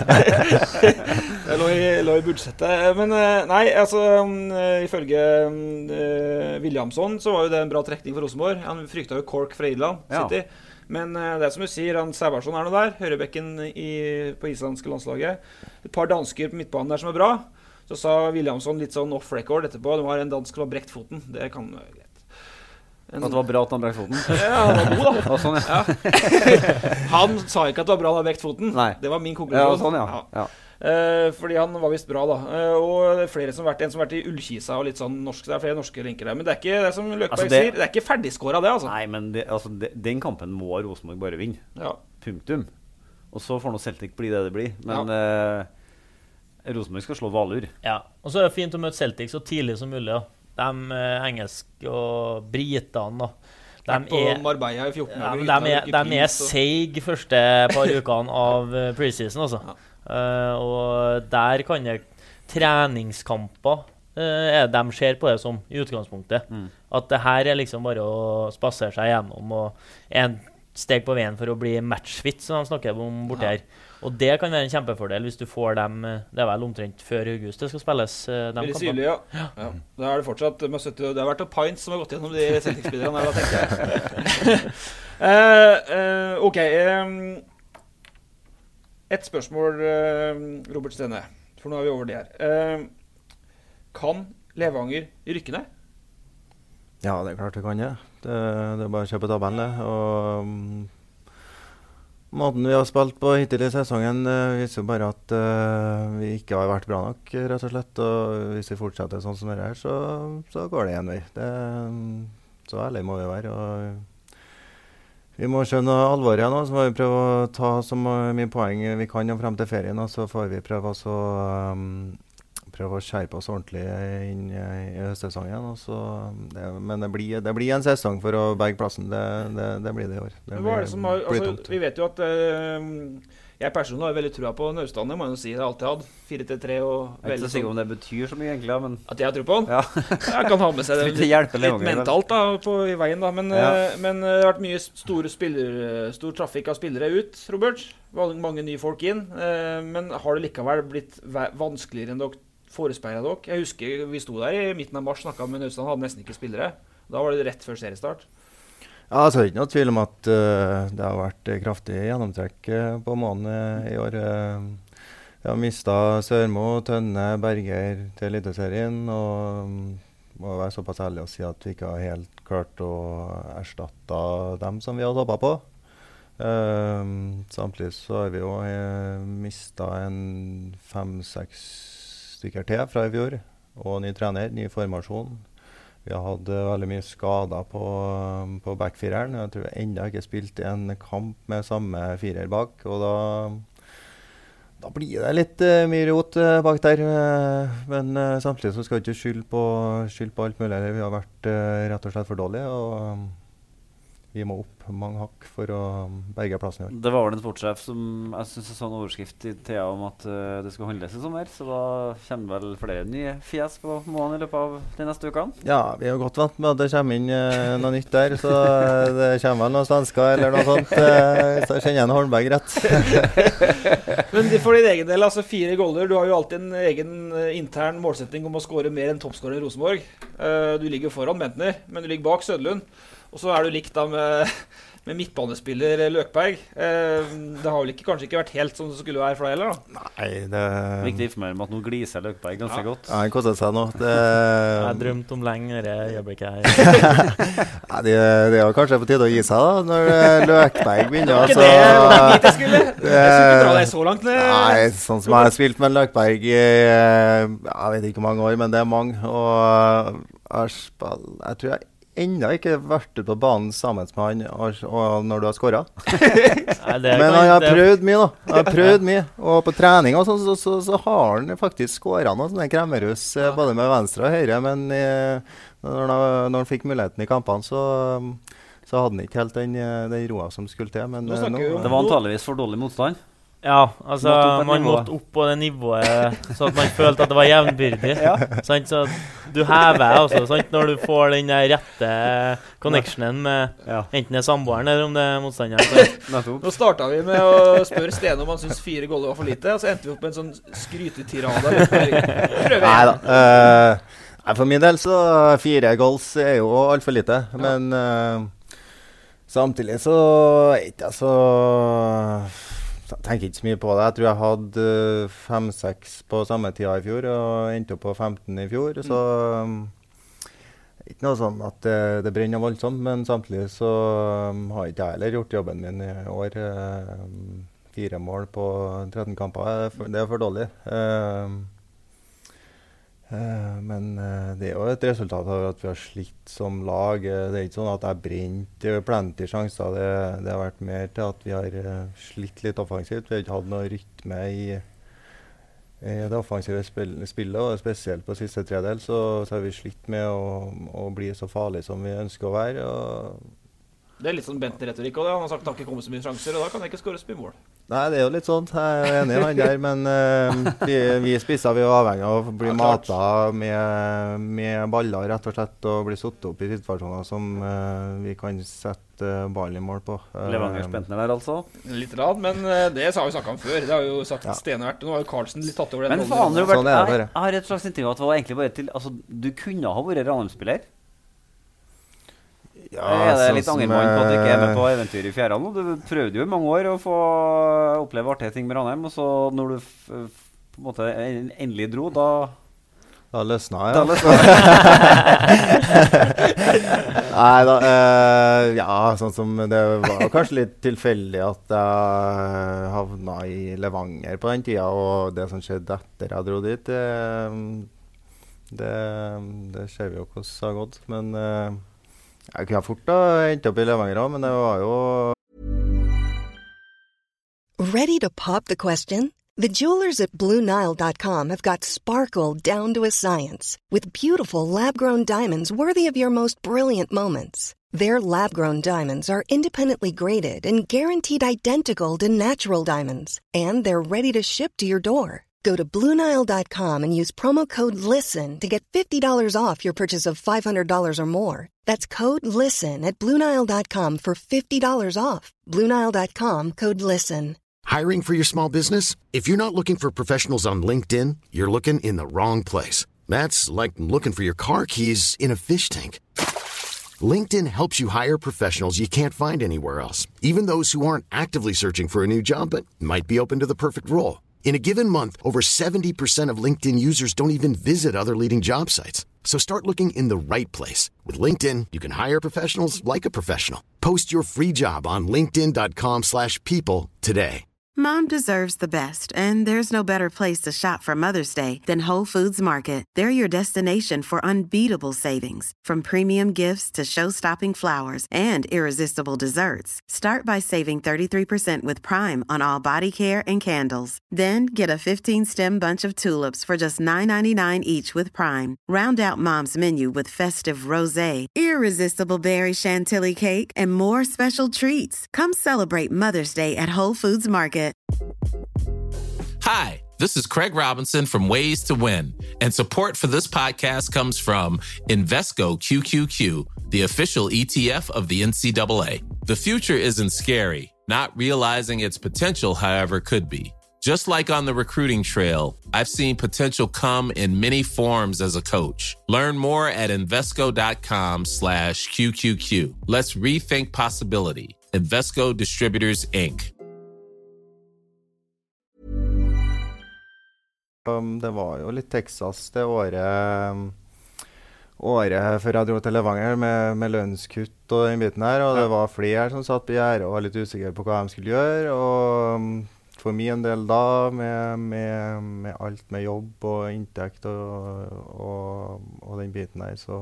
Det lå i, lå i budsjettet. Men uh, nei, altså, um, ifølge uh, Williamson så var jo det en bra trekning for Rosenborg. Han fryktet jo Cork fra Irland City. Ja. Men uh, det er som du sier, han Sævarsson er noe der, høyrebekken i, på islandske landslaget. Et par dansker på midtbanen der som er bra. Så sa Williamson litt sånn off-record etterpå, det var en dansk som var brekt foten. Det kan være greit. En, at det var bra at han brekt foten? Ja, han var god da. Sånn, ja. Ja. Han sa ikke at det var bra at han brekt foten. Nei. Det var min konklusjon. Ja, sånn, ja. ja. ja. Uh, fordi han var visst bra da uh, og flere som har vært en som har vært i Ullkisa og litt sånn norsk, det er flere norske linker der. Men det er ikke det som Løkberg altså det, sier. Det er ikke ferdigskåret det altså. Nei, men det, altså, det, den kampen må Rosenborg bare vinne. Ja. Punktum. Og så får noe Celtic bli det det blir. Men ja. uh, Rosenborg skal slå Valur. Ja, og så er det fint å møte Celtic så tidlig som mulig da. De uh, engelske og britene da. De på er, Marbella i fjorten ja, de er, de er seig første par ukene av preseason altså. Ja. Uh, og der kan jeg treningskamper uh, er de ser på det som i utgangspunktet mm. at det her er liksom bare å spasere seg gjennom og en steg på veien for å bli matchfit som de snakker om borte her, og det kan være en kjempefordel hvis du får dem, det er vel omtrent før august det skal spilles uh, veldig syrlig, ja. Ja. Ja. Da er det fortsatt det har vært noen pints som har gått gjennom de Celtic-spillerne her, tenker jeg. uh, uh, ok um, Et spørsmål, uh, Robert Stene, for nå er vi over det her. Uh, kan Levanger rykke ned? Ja, det er klart det kan det. Det, det er bare å kjøpe tabellen det. Og um, måten vi har spilt på hittil i sesongen uh, viser jo bare at uh, vi ikke har vært bra nok, rett og slett. Og hvis vi fortsetter sånn som det her, så, så går det en vei. Det, um, så ærlig må vi være. Og vi må skjønne alvoret igjen, så må vi prøve å ta så mye poeng vi kan frem til ferien, og så får vi prøve å um, prøve å skjerpe oss ordentlig inn i, i høstsesongen. Og så, det, men det blir, det blir en sesong for å berge plassen. Det, det, det blir det i år. Det Hva er det som har, altså, vi vet jo at uh, jeg personlig har veldig trua på Naustdal, må jeg jo si. Jeg har alltid hatt fire til tre. Og jeg er ikke så sikker om det betyr så mye egentlig, men... At jeg har tro på den? Ja. Jeg kan ha med seg det litt, litt mentalt da, på, i veien. Da. Men, ja. uh, men uh, det har vært mye store spiller, stor trafikk av spillere ut, Robert. Mange nye folk inn. Uh, men har det likevel blitt vanskeligere enn dere forespeilet dere? Jeg husker vi sto der i midten av mars, snakket med Naustdal, hadde nesten ikke spillere. Da var det rett før seriestart. Ja, altså, det er ikke noe tvil om at uh, det har vært kraftig gjennomtrekk uh, på måneden uh, i år. Uh, jeg har mistet Sørmo, Tønne, Berger til Eliteserien, og um, må være såpass ærlig å si at vi ikke har helt klart å erstatte dem som vi hadde håpet på. Uh, samtidig så har vi jo uh, mistet en fem-seks stykker til fra i fjor, og ny trener, ny formasjon. Vi har hatt uh, veldig mye skader på, um, på backfireren. Jeg tror jeg enda ikke spilt en kamp med samme firer bak, og da, da blir det litt uh, mye rot uh, bak der. Uh, men uh, samtidig så skal vi ikke skylde på, skylde på alt mulig. Vi har vært uh, rett og slett for dårlige, og um, vi må opp mange hakk for å berge plassen i år. Det var vel en sportssjef som jeg synes er sånn overskrift i T A om at uh, det skal handles i sommer, så da kommer vel flere nye fjes på måneden i løpet av de neste ukene? Ja, vi er jo godt vant med at det kommer inn uh, noe nytt der, så det kommer vel noen svensker eller noe sånt, uh, så jeg kjenner en Holmberg rett. Men for din egen del, altså fire goller, du har jo alltid en egen uh, intern målsetting om å skåre mer enn toppskårer i Rosenborg. Uh, du ligger foran Bentner, men du ligger bak Søderlund. Og så er du likt da med, med midtbanespiller Løkberg. Eh, det har vel ikke, kanskje ikke vært helt som det skulle være for deg heller da? Nei, det... Viktig for meg med at nå gliser Løkberg ganske ja. godt. Ja, han kostet seg nå. Det... Jeg drømte om lengre øyeblikk her. ja, det, det er jo kanskje på tide å gi seg da, når Løkberg begynner. Det var ikke det, det jeg skulle. Jeg skulle ikke dra deg så langt ned. Nei, sånn som jeg har spilt med Løkberg i, jeg vet ikke hvor mange år, men det er mange. Og jeg, jeg tror jeg enda ikke vært ute på banen sammen med han og, og når du har skåret. Men han har prøvd mye da. Han har prøvd mye. Og på trening og sånn, så, så, så har han faktisk skåret noen sånne kremmerhus, ja. Både med venstre og høyre. Men eh, når, han, når han fikk muligheten i kampene, så, så hadde han ikke helt den, den roa som skulle til. Men, nå nå, det var antageligvis for dårlig motstand. Ja, altså måtte man måtte opp på det nivået så at man følte at det var jevnbyrdig. Ja. Sant? Så du hever også, sant? Når du får den der rette connectionen med ja. Enten det er samboeren eller om det er motstanderen. Nå startet vi med å spørre Stene om han synes fire goller var for lite, og så endte vi opp med en sånn skrytetirade. Prøv igjen. Neida, uh, for min del så fire goals er jo alt for lite, ja. Men uh, samtidig så er ikke jeg så... Jeg tenker ikke så mye på det. Jeg tror jeg hadde fem-seks på samme tida i fjor, og endte opp på femten i fjor. Så um, ikke noe sånn at det, det brenner voldsomt, men samtidig så um, har ikke jeg heller gjort jobben min i år. Um, fire mål på tretten kamper, det er for, det er for dårlig. Um, Uh, men uh, det er jo et resultat av at vi har slitt som lag. Uh, det er ikke sånn at jeg brent plenty sjanser. Det, det har vært mer til at vi har uh, slitt litt offensivt. Vi har ikke hatt noe rytme i, i det offensive spill, spillet, og spesielt på siste tredel så, så har vi slitt med å, å bli så farlig som vi ønsker å være. Og det er litt sånn Bentner-retorikk også, han har sagt at det har ikke kommet så mye sjanser, og da kan jeg ikke skåre så mye mål. Nei, det er jo litt sånn, jeg er enig i han der, men uh, vi, vi spisser vi er avhengig av å bli ja, matet med, med baller, rett og slett, og bli satt opp i situasjoner som uh, vi kan sette uh, ballen i mål på. Uh, Levangers Bentner der altså? Litt rad, men uh, det har vi snakket om før, det har jo sagt ja. Stene vært, nå har jo Karlsen litt tatt over den. Men faen, Robert, sånn jeg, jeg har et slags inntrykk av at det var egentlig bare til, altså, du kunne ha vært Ranheim-spiller. Ja, er det litt angermann på at du ikke er med på eventyr i fjerde nå? Du prøvde jo i mange år å få oppleve artige ting med Ranheim, og så når du f på en måte endelig dro, da... Da løsna jeg, ja. Da løsna Nei da, uh, ja, sånn som det var kanskje litt tilfeldig at jeg havna i Levanger på den tida, og det som skjedde etter jeg dro dit, det, det, det ser vi jo hvordan det har gått, men... Uh, Jeg kunne fort da endte opp i Levanger, men det var jo... Ready to pop the question? The jewelers at Blue Nile dot com have got sparkle down to a science with beautiful lab-grown diamonds worthy of your most brilliant moments. Their lab-grown diamonds are independently graded and guaranteed identical to natural diamonds, and they're ready to ship to your door. Go to Blue Nile dot com and use promo code LISTEN to get fifty dollars off your purchase of five hundred dollars or more. That's code LISTEN at Blue Nile dot com for fifty dollars off. Blue Nile dot com, code LISTEN. Hiring for your small business? If you're not looking for professionals on LinkedIn, you're looking in the wrong place. That's like looking for your car keys in a fish tank. LinkedIn helps you hire professionals you can't find anywhere else, even those who aren't actively searching for a new job but might be open to the perfect role. In a given month, over seventy percent of LinkedIn users don't even visit other leading job sites. So start looking in the right place. With LinkedIn, you can hire professionals like a professional. Post your free job on linkedin dot com slash people today. Mom deserves the best, and there's no better place to shop for Mother's Day than Whole Foods Market. They're your destination for unbeatable savings, from premium gifts to show-stopping flowers and irresistible desserts. Start by saving thirty-three percent with Prime on all body care and candles. Then get a fifteen-stem bunch of tulips for just nine ninety-nine each with Prime. Round out Mom's menu with festive rosé, irresistible berry chantilly cake, and more special treats. Come celebrate Mother's Day at Whole Foods Market. Hi, this is Craig Robinson from Ways to Win, and support for this podcast comes from Invesco Q Q Q, the official E T F of the N C double A. The future isn't scary. Not realizing its potential, however, could be. Just like on the recruiting trail, I've seen potential come in many forms as a coach. Learn more at Invesco.com slash QQQ. Let's rethink possibility. Invesco Distributors, Incorporated. Um, det var jo litt Texas det året, um, året før jeg dro til Levanger med, med lønnskutt og den biten her, og ja. Det var flere som satt på gjerdet og var litt usikre på hva de skulle gjøre, og um, for min del da, med, med, med alt med jobb og inntekt og, og, og den biten her, så,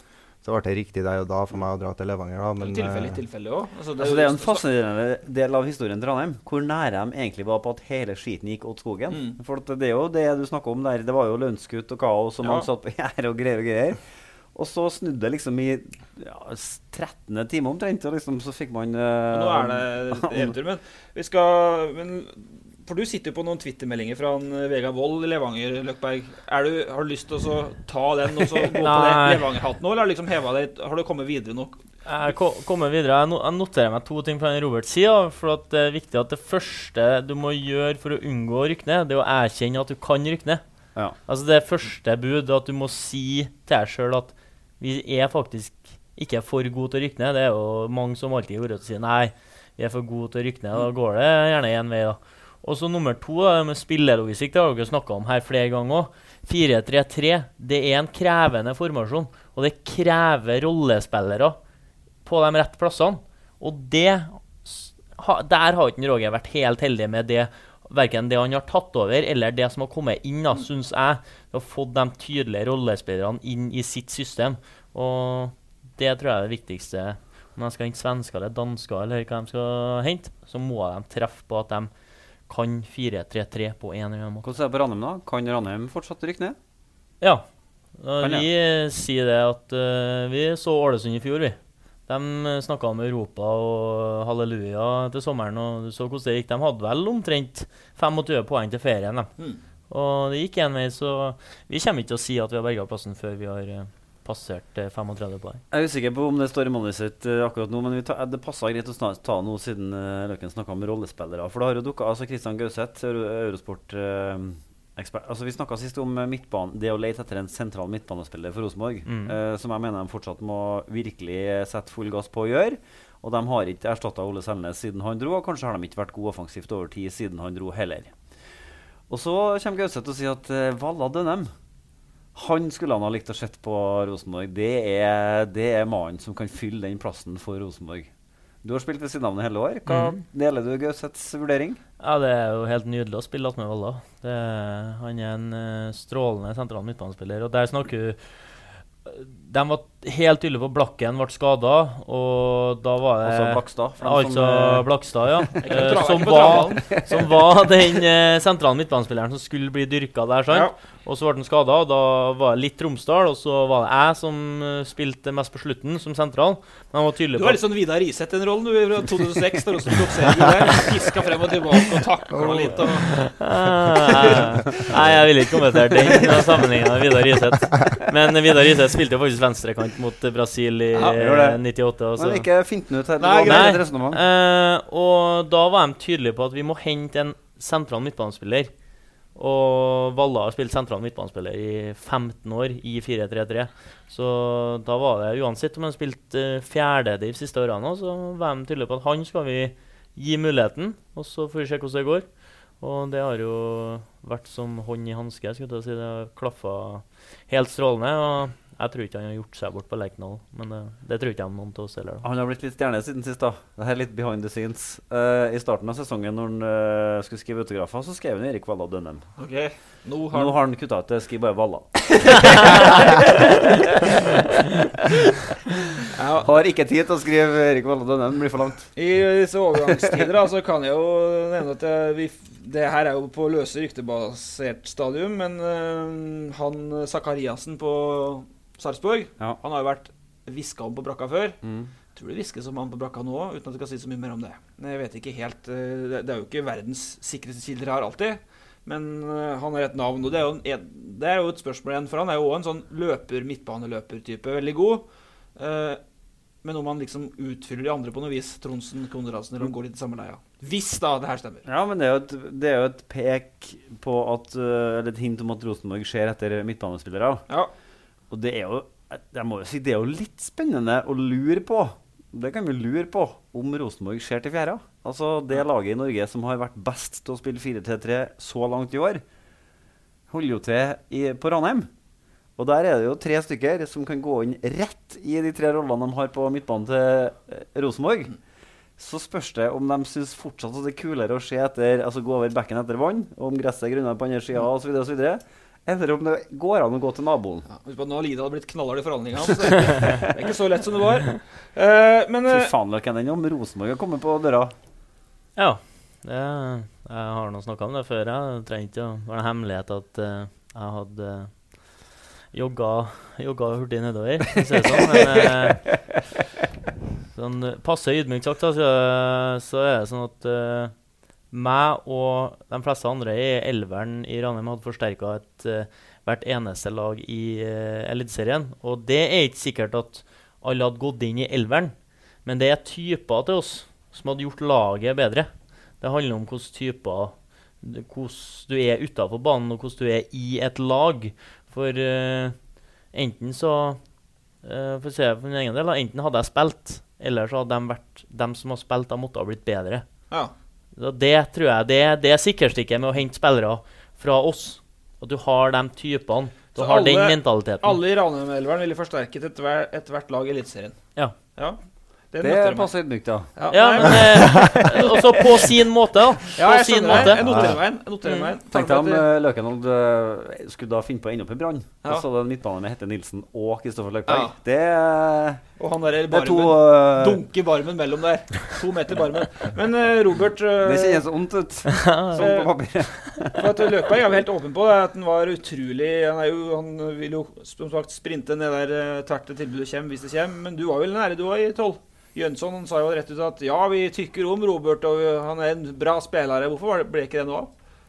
så var det riktig der og da for meg å dra til Levanger. Da, men, tilfellig, tilfellig også. Altså, det, altså, det er jo en fascinerende del av historien til Ranheim, hvor nære de egentlig var på at hele skiten gikk åt skogen. Mm. For det er jo det du snakker om der, det var jo lønnskutt og kaos, og man ja. Satt på gjerdet og greier og greier. Og så snudde det liksom i ja, trettende time omtrent, og liksom så fikk man... Uh, nå er det eventyr, men vi skal... Men, for du sitter jo på noen Twitter-meldinger fra en Vegard Wold i Levanger, Løkberg. Er du, har du lyst til å ta den og så gå på det Levanger-hatten nå, eller har du liksom hevet deg, har du kommet videre nok? Jeg kommer videre. Jeg noterer meg to ting fra Robert siden, for at det er viktig at det første du må gjøre for å unngå å rykke ned, det er å erkjenne at du kan rykke ned. Ja. Altså det første bud, at du må si til deg selv at vi er faktisk ikke for gode til å rykke ned. Det er jo mange som alltid går ut og sier nei, vi er for gode til å rykke ned, da går det gjerne en vei da. Og så nummer to, med spillelogistikk, det har dere snakket om her flere ganger også. fire tre tre, det er en krevende formasjon, og det krever rollespillere på de rette plassene. Og det, der har ikke Roger vært helt heldig med det, hverken det han har tatt over, eller det som har kommet inn, da, synes jeg, å få de tydelige rollespillerne inn i sitt system. Og det tror jeg er det viktigste. Når de skal hente svensker eller dansker, eller hva de skal hente, så må de treffe på at de kan fire tre tre på en eller annen måte. Hvordan er det på Ranheim da? Kan Ranheim fortsatt rykke ned? Ja. Kan vi jeg? sier det at uh, vi så Ålesund i fjor, vi. De snakket om Europa og halleluja til sommeren, og du så hvordan det gikk. De hadde vel omtrent tjuefem poeng til ferien. Mm. Og det gikk en vei, så vi kommer ikke til å si at vi har berget plassen før vi har uh, passert trettifem poeng. Jeg er usikker på om det står i manuset sitt uh, akkurat nå, men vi ta, det passer greit å snart ta noe siden uh, Løkken snakket om rollespillere. For det har jo dukket, altså Kristian Gauseth, Eurosport uh, ekspert. Altså vi snakket sist om midtbanen, det å lete etter en sentral midtbanespiller for Rosenborg, mm. uh, som jeg mener de fortsatt må virkelig sette full gass på å gjøre. Og de har ikke erstattet Ole Selnes siden han dro, og kanskje har de ikke vært gode offensivt over tid siden han dro heller. Og så kommer Gauseth til å si at uh, Valla Dønnem, han skulle han ha likt å sett på Rosenborg. Det er, det er mannen som kan fylle den plassen for Rosenborg. Du har spilt ved siden av den hele år. Hva mm. deler du Gauseths vurdering? Ja, det er jo helt nydelig å spille med Valla. Det, han er en uh, strålende sentral midtbanespiller, og der snakker de var helt tydelige på Blakken ble skadet, og da var det... Altså Blakstad. Altså Blakstad, ja. uh, som, var, som var den uh, sentrale midtbanespilleren som skulle bli dyrket der, sant? Ja. Og så ble den skadet, og da var det litt Tromsdal, og så var det jeg som uh, spilte mest på slutten, som sentral. Men han var tydelig på... Du var litt sånn Vidar Riseth den rollen, du i to tusen og seks, da du tok serien der, fisket frem og tilbake og taklet litt, og... uh, nei, jeg vil ikke kommentere den sammenhengen av Vidar Riseth. Men Vidar Riseth spilte jo faktisk venstrekant mot Brasil i ja, nittiåtte. Men ikke fint ut her. Nei, nei. Uh, og da var de tydelige på at vi må hente en sentral midtbanespiller. Og Valla har spilt sentral midtbanespiller i femten år i fire tre tre. Så da var det uansett om han spilte uh, fjerde de siste årene, så var de tydelige på at han skal vi gi muligheten, og så får vi se hvordan det går. Og det har jo vært som hånd i handske, skulle jeg si. Det har klaffet helt strålende, og jeg tror ikke han har gjort seg bort på Lerkendal, men det, det tror ikke han noen til oss heller. Han har blitt litt stjerne siden sist da. Det her er litt behind the scenes. Uh, I starten av sesongen, når han uh, skulle skrive autografer, så skrev han Erik Valla Dønnem. Ok, nå har, nå har han kuttet ut det, skriv bare Valla. Har ikke tid til å skrive Erik Valla Dønnem, det blir for langt. I disse overgangstider, altså, kan jeg jo nevne at jeg, vi, det her er jo på løse ryktebasert stadium, men uh, han Zakariasen på Sarpsborg, ja. Han har jo vært visket om på brakka før. Mm. Jeg tror det viskes om han på brakka nå, uten at jeg skal si så mye mer om det. Jeg vet ikke helt, det er jo ikke verdens sikreste kilder her alltid, men han har et navn, og det er jo, en, det er jo et spørsmål igjen, for han er jo også en sånn løper, midtbaneløper-type, veldig god. Men om han liksom utfyller de andre på noe vis, Tronsen, Konradsen, eller om han går litt i samme leia. Hvis da det her stemmer. Ja, men det er jo et, det er jo et pek på at, eller et hint om at Rosenborg ser etter midtbanespillere. Ja. Og det er jo, jeg må jo si, det er jo litt spennende å lure på. Det kan vi lure på om Rosenborg ser til fjerde. Altså det laget i Norge som har vært best til å spille fire tre tre så langt i år, holder jo til i, på Ranheim. Og der er det jo tre stykker som kan gå inn rett i de tre rollene de har på midtbanen til Rosenborg. Så spørs det om de synes fortsatt at det er kulere å se etter, altså gå over bekken etter vann, og om gresset er grunnet på andre siden, og så videre og så videre. Eller om det går an å gå til naboen. Ja, husk på at nå har Lida blitt knallhard i forhandlingene, så det er ikke så lett som det var. Uh, men, uh, Fy faen, løkken den om Rosenborg har kommet på døra. Ja, det, jeg har nå snakket om det før. Jeg trenger ikke å være en hemmelighet at uh, jeg hadde jogga, jogga hurtig nedover, så sånn. Men uh, sånn, passe ydmykt sagt, da, så, så er det sånn at uh, meg og de fleste andre i elveren i Ranheim hadde forsterket et, uh, hvert eneste lag i uh, Eliteserien. Og det er ikke sikkert at alle hadde gått inn i elveren, men det er typer til oss som hadde gjort laget bedre. Det handler om hvilke typer, hvordan du er utenfor banen og hvordan du er i et lag. For uh, enten så, uh, for å se for min egen del, enten hadde jeg spilt, eller så hadde de vært, de som har spilt, de måtte ha blitt bedre. Ja. Det tror jeg, det, det er sikkerstykket med å hente spillere fra oss. At du har de typene, du så har alle, den mentaliteten. Alle i Ranheim-elveren ville forsterket et, hver, et hvert lag i Eliteserien. Ja. Ja. Det, det passer ydmykt, da. Ja, ja men eh, også på sin måte, da. Ja, på jeg sin skjønner måte. Jeg noterer meg en. Jeg noterer meg en. Tenkte jeg om uh, Løkenhold uh, skulle da finne på enda opp i Brann. Ja. Og så den midtbanen med Hette Nilsen og Kristoffer Løkberg. Ja. Det, uh, og han der barmen, to, uh, dunker barmen mellom der. To meter barmen. Men uh, Robert uh, det ser så ondt ut. Sånn på papiret. For at Løkberg er jo helt åpen på det, at han var utrolig. Han, er jo, han vil jo som sagt sprinte ned der uh, tvert til tilbudet kommer hvis det kommer. Men du var vel nære, du var i tolv. Jønsson han sa jo rett ut at ja, vi tykker om Robert, og han er en bra spillere. Hvorfor ble ikke det nå?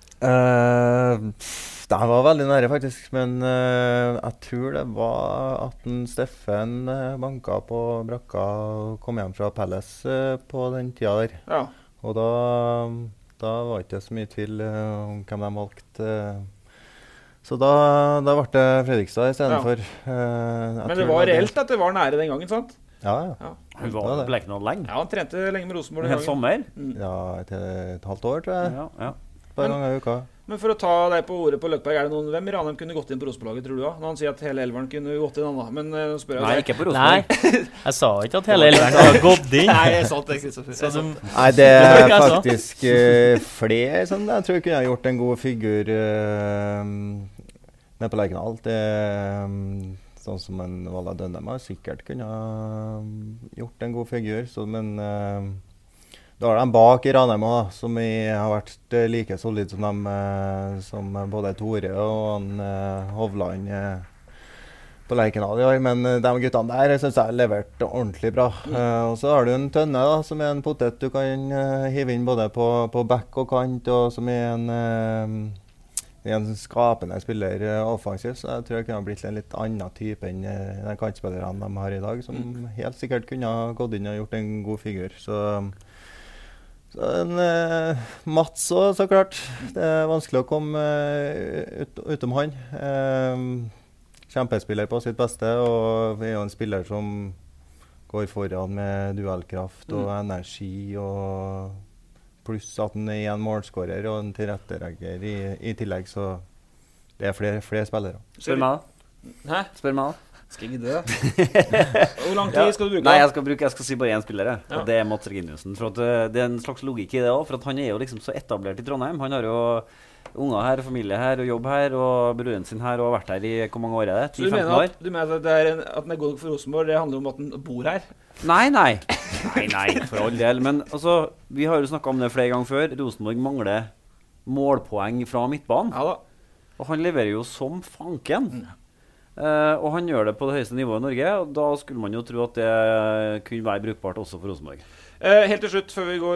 Uh, det var veldig nære faktisk, men uh, jeg tror det var at en Steffen uh, banka på brakka og kom hjem fra Palace uh, på den tida der. Ja. Og da, da var ikke så mye tvil uh, om hvem de valgte. Uh, så da, da ble det Fredrikstad i stedet for. Uh, men det var reelt at det var nære den gangen, sant? Ja, ja. ja. Han var ble ikke noe lenge. Ja, han trente lenge med Rosenborg den gangen. Sommer? Mm. Ja, et, et halvt år, tror jeg. Ja, ja. Bare ganger i uka. Men for å ta deg på ordet på Løkberg, er det noen, hvem i Ranheim kunne gått inn på Rosenborg-laget, tror du da? Når han sier at hele elveren kunne gått inn annen, men uh, spør jeg Nei, deg. ikke på Rosenborg. Nei, jeg sa ikke at hele elveren har gått inn. Nei, jeg sa det, Kristoffer. Som... Nei, det er faktisk uh, flere som jeg tror kunne ha gjort en god figur uh, nede på Lerkendal. Det um, sånn som en Vala Dønnem har sikkert kunne gjort en god figur, så, men uh, da er de bak i Ranheim også, som i, har vært like solid som, de, uh, som både Tore og han, uh, Hovland uh, på Lerkendal i år, men uh, de guttene der jeg synes jeg har levert ordentlig bra. Mm. Uh, og så har du en Tønne da, som er en potet du kan uh, hive inn både på, på back og kant, og som er en... Uh, Det er en skapende spiller uh, offensivt, så jeg tror jeg kunne ha blitt en litt annen type enn uh, de kantspillerne de har i dag, som mm. helt sikkert kunne ha gått inn og gjort en god figur. Så, så en uh, Mats også, så klart. Det er vanskelig å komme uh, ut, utom han. Uh, kjempespiller på sitt beste, og er jo en spiller som går foran med duellkraft og mm. energi og... pluss at han er en målskårer og en tilrettelegger i, i tillegg, så det er flere, flere spillere. Spør meg da. Hæ? Spør meg da. Skal jeg gidde det? Hvor lang tid skal du bruke? Nei, jeg skal, bruke, jeg skal si bare én spiller, ja. Og det er Mats Reginiussen. For at, uh, det er en slags logikk i det også, for at han er jo liksom så etablert i Trondheim. Han har jo unger her, familie her, og jobb her, og broren sin her, og har vært her i hvor mange år er det? ti til femten år? Du mener at, det er en, at den er god nok for Rosenborg, det handler om at den bor her? Nei, nei. Nei, nei, for all del. Men altså, vi har jo snakket om det flere ganger før. Rosenborg mangler målpoeng fra midtbanen. Ja da. Og han leverer jo som fanken. Mm. Uh, og han gjør det på det høyeste nivået i Norge, og da skulle man jo tro at det kunne være brukbart også for Rosenborg. Uh, helt til slutt, før vi går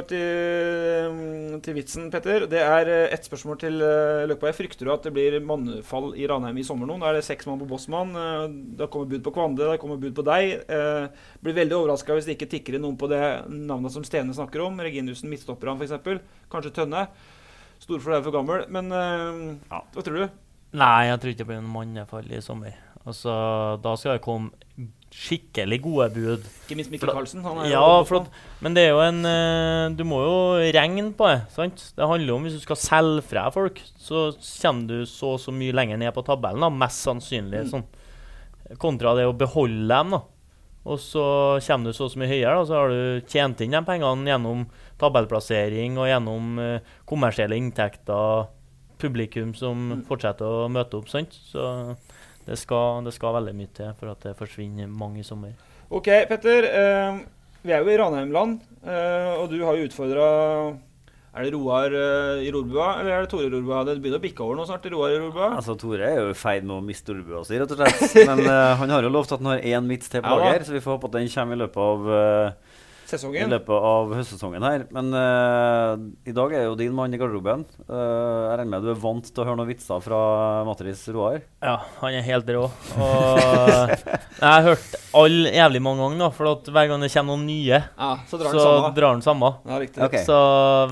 til, til vitsen, Petter, det er et spørsmål til uh, Løkberg. Frykter du at det blir mannfall i Ranheim i sommer nå? Da er det seks mann på Bossmann, uh, det kommer bud på Kvande, det kommer bud på deg. Uh, blir veldig overrasket hvis det ikke tikker inn noen på det navnet som Stene snakker om. Reginiussen, midtstopperen for eksempel, kanskje Tønne. Stor for deg for gammel, men uh, ja. Hva tror du? Nei, jeg tror ikke det blir en mannefall i sommer. Altså, da skal det komme skikkelig gode bud. Ikke minst Mikkel Karlsen. Han er ja, for at, men det er jo en uh, du må jo regne på det, sant? Det handler om hvis du skal selge fra folk, så kommer du så så mye lenger ned på tabellen da, mest sannsynlig mm. sånn. Kontra det å beholde dem da. Og så kommer du så så mye høyere da, så har du tjent inn de pengene gjennom tabellplassering og gjennom uh, kommersielle inntekter, publikum som mm. fortsetter å møte opp, sant? Så det skal, det skal veldig mye til for at det forsvinner mange i sommer. Ok, Petter. Uh, vi er jo i Ranheimland, uh, og du har jo utfordret... Er det Roar uh, i Rorbua, eller er det Tore i Rorbua? Det begynner å bikke over nå snart i Roar i Rorbua. Altså, Tore er jo i feil med å miste Rorbua si, rett og slett. Men uh, han har jo lovt at han har en vits til på lager, ja, så vi får håpe at den kommer i løpet av... Uh, Sesongen. I løpet av høstsesongen her. Men uh, i dag er jo din mann i garderoben. Uh, jeg regner med at du er vant til å høre noen vitser fra Matris Roar. Ja, han er helt rå. Og jeg har hørt alle jævlig mange ganger nå, for at hver gang det kommer noen nye, ja, så drar så den samme. Drar den samme. Ja, riktig. Okay. Så,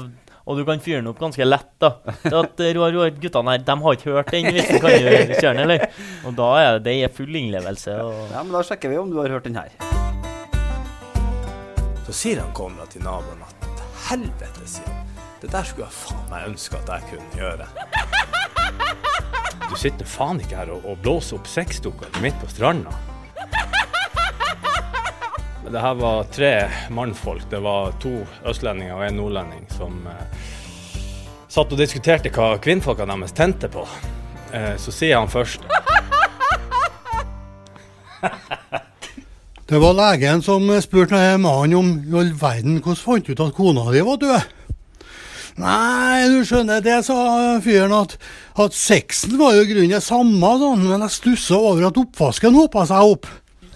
og du kan fyre den opp ganske lett da. Det at Roar, Roar, guttene her, de har ikke hørt den vitsen, kan du kjøre den, eller? Og da er det, det er full innlevelse. Og ja, men da sjekker vi om du har hørt den her. Så sier han kommer til naboen at helvete, sier han. Det der skulle jeg faen meg ønske at jeg kunne gjøre. Du sitter faen ikke her og, og blåser opp sexdukker midt på stranda. Men det her var tre mannfolk. Det var to østlendinger og en nordlending som eh, satt og diskuterte hva kvinnfolkene deres tente på. Eh, så sier han først... Det var legen som spurte mannen om i all verden hvordan fant ut at kona di var død. Nei, du skjønner, det sa fyren at, at sexen var jo grunnen det samme, sånn, men jeg stusset over at oppvasken hoppet seg opp.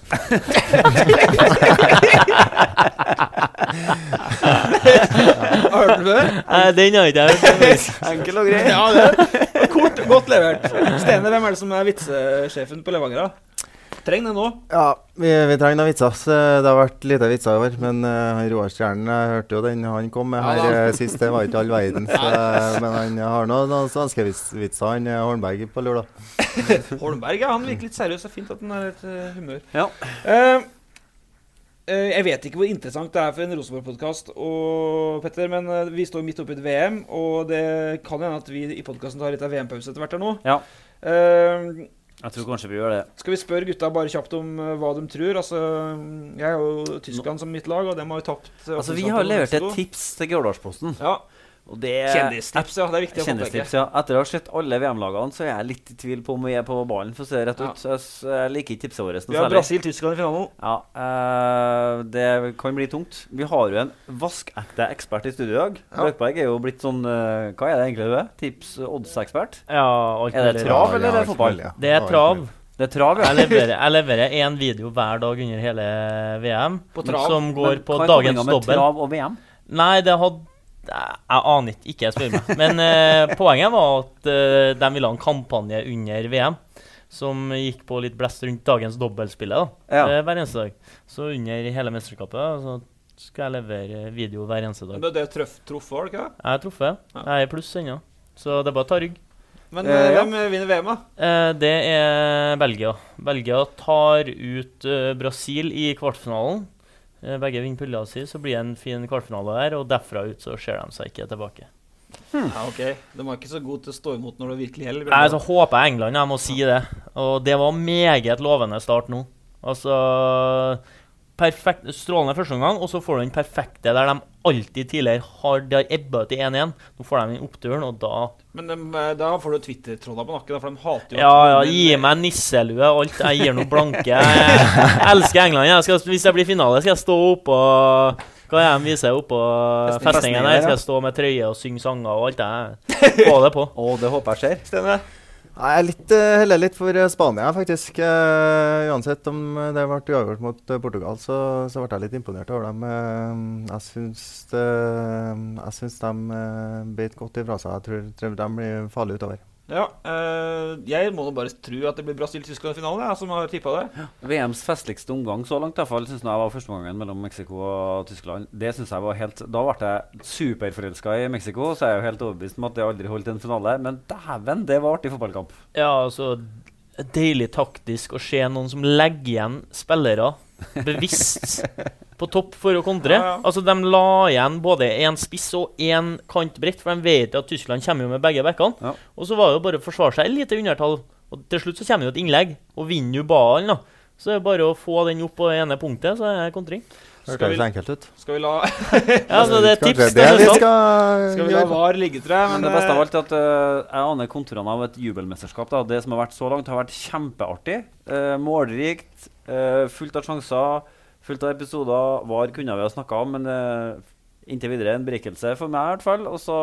Har du det? Nei, den har ikke jeg. Enkel og grei. Ja, det kort, godt levert. Stene, hvem er det som er vitsesjefen på Levanger da? Trenger det nå? Ja, vi, vi trenger noen vitser. Det har vært lite vitser i år, men uh, Roar Stjernen, jeg hørte jo den han kom med her ja, sist, det var ikke all verden. Så, uh, men han har noen, noen svenske vitser, han er Holmberg på lørdag. Holmberg, ja, han virker litt seriøs og fint at han er litt uh, humør. Ja. Uh, uh, jeg vet ikke hvor interessant det er for en Rosenborg-podcast, og, Petter, men uh, vi står midt oppe i et V M, og det kan hende at vi i podcasten tar litt av V M-pause etter hvert her nå. Ja. Uh, Jeg tror kanskje vi gjør det. Skal vi spørre gutta bare kjapt om uh, hva de tror? Altså, jeg har jo Tyskland som mitt lag, og de har jo tapt. Altså, vi har levert et tips til Gørdalsposten. Ja. Og det, kjendistips, ja, det er viktig å kjendistips, ja. Etter å ha sett alle V M-lagene, så er jeg litt i tvil på om vi er på ballen, for å se rett ut. Ja. Så jeg liker ikke tipset vårt. Vi har Brasil-Tyskland i finalen. Ja, uh, det kan bli tungt. Vi har jo en vaskekte ekspert i studio i dag. Ja. Løkberg er jo blitt sånn, uh, hva er det egentlig du er? Tips-odds-ekspert? Ja, alt er det trav, eller er det fotball? Ja. Det er trav. Det er trav, ja. Jeg leverer, jeg leverer en video hver dag under hele V M, på trav. Som går Men, på dagens dobbel. Med trav og V M? Nei, det hadde jeg aner ikke, ikke jeg spør meg. Men eh, poenget var at eh, de ville ha en kampanje under V M som gikk på litt blest rundt dagens dobbeltspillet da, ja. eh, hver eneste dag. Så under hele mesterskapet så skal jeg levere video hver eneste dag. Men det er trøff, troff, var det ikke? Jeg er truffet, ja. Jeg er pluss ennå. Så det er bare å ta rygg. Men eh, hvem vinner V M da? Eh, det er Belgia. Belgia tar ut eh, Brasil i kvartfinalen. Begge vinner pulja si, så blir det en fin kvartfinale der, og derfra ut så ser de seg ikke tilbake. Hmm. Ja, ok. De var ikke så gode til å stå imot når det virkelig gjelder. Nei, så håper jeg England, jeg må si det. Og det var meget lovende start nå. Altså, perfekt, strålende første gang, og så får du den perfekte der de alltid tidligere har, de har ebbet til en igjen. Nå får de den oppturen, og da... Men de, da får du Twitter-trådene på nakken, for de hater jo... Ja, ja, gi meg nisselue, alt. Jeg gir noe blanke. Jeg, jeg elsker England. Jeg skal, hvis jeg blir finale, skal jeg stå opp og... Hva er det de viser opp på festningen her? Skal jeg stå med trøye og synge sanger og alt det. Få det på. Å, det håper jeg skjer. Stemmer. Nei, jeg er litt, uh, heller litt for Spania, faktisk. Uh, uansett om det ble uavgjort mot uh, Portugal, så, så ble jeg litt imponert over dem. Uh, jeg syns, det, jeg syns de uh, beit godt ifra seg. Jeg tror, tror de blir farlig utover. Ja, uh, jeg må bare tro at det blir Brasil-Tyskland i finalen, jeg som har tippet det. Ja. V M's festligste omgang så langt, i hvert fall, synes jeg var første gangen mellom Mexico og Tyskland. Det synes jeg var helt... Da ble jeg superforelsket i Mexico, så er jeg jo helt overbevist om at det aldri holdt en finale. Men dæven, det var artig fotballkamp. Ja, altså... Deilig taktisk å se noen som legger igjen spillere bevisst på topp for å kontre. Ja, ja. Altså, de la igjen både en spiss og en kant bredt, for de vet at Tyskland kommer jo med begge bekkene. Ja. Og så var det jo bare å forsvare seg litt i undertall. Og til slutt så kommer jo et innlegg, og vinner jo ballen da. Så det er bare å få den opp på ene punktet, så er det kontring. Skal vi, enkelt ut. Skal vi la ja, så det er tips det det vi skal, skal vi la var ligge, tror jeg. Men, men det beste av alt er at uh, jeg aner konturene av et jubelmesterskap. Da. Det som har vært så langt har vært kjempeartig. Uh, målrikt, uh, fullt av sjanser, fullt av episoder. Var kunne vi ha snakket om, men uh, inntil videre en berikelse for meg i hvert fall. Og så...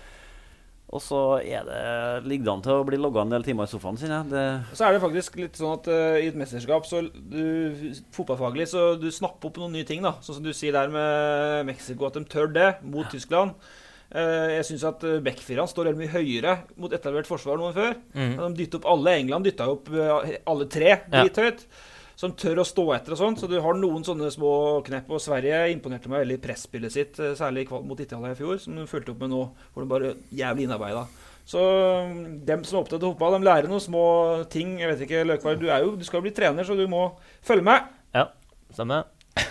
Og så er det ligger an til å bli logget en del timer i sofaen sin. Ja. Det så er det faktisk litt sånn at uh, i et mesterskap, så du, fotballfaglig, så du snapper opp noen nye ting da. Sånn som du sier der med Mexico, at de tør det mot ja. Tyskland. Uh, jeg synes at uh, Beckfireren står veldig mye høyere mot etablert forsvar noen før. Mm. De dytter opp alle, England dytter opp uh, alle tre litt ja. Høyt. Som tør å stå etter og sånn, så du har noen sånne små knepp, og Sverige imponerte meg veldig i pressspillet sitt, særlig mot Italia i fjor, som de fulgte opp med nå, hvor de bare jævlig innarbeidet. Så dem som er opptatt av fotball, de lærer noen små ting, jeg vet ikke, Løkberg, du, er jo, du skal bli trener, så du må følge med. Ja, samme.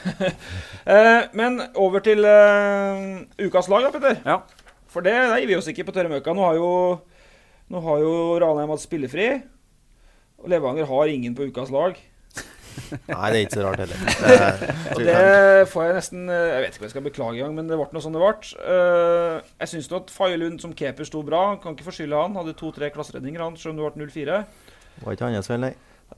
eh, men over til uh, ukas lag da, Petter. Ja. For det, det gir vi oss ikke på tørre møkka. Nå har jo, nå har jo Ranheim hatt spillefri, og Levanger har ingen på ukas lag. Nei, det er ikke så rart heller. Det, og det får jeg nesten, jeg vet ikke hva jeg skal beklage i gang, men det ble noe sånn det ble. Uh, jeg synes nå at Fajelund som keeper stod bra, kan ikke forskylde han, hadde to-tre klasseredninger han, selv om det ble null fire. Var ikke han jeg selv, nei.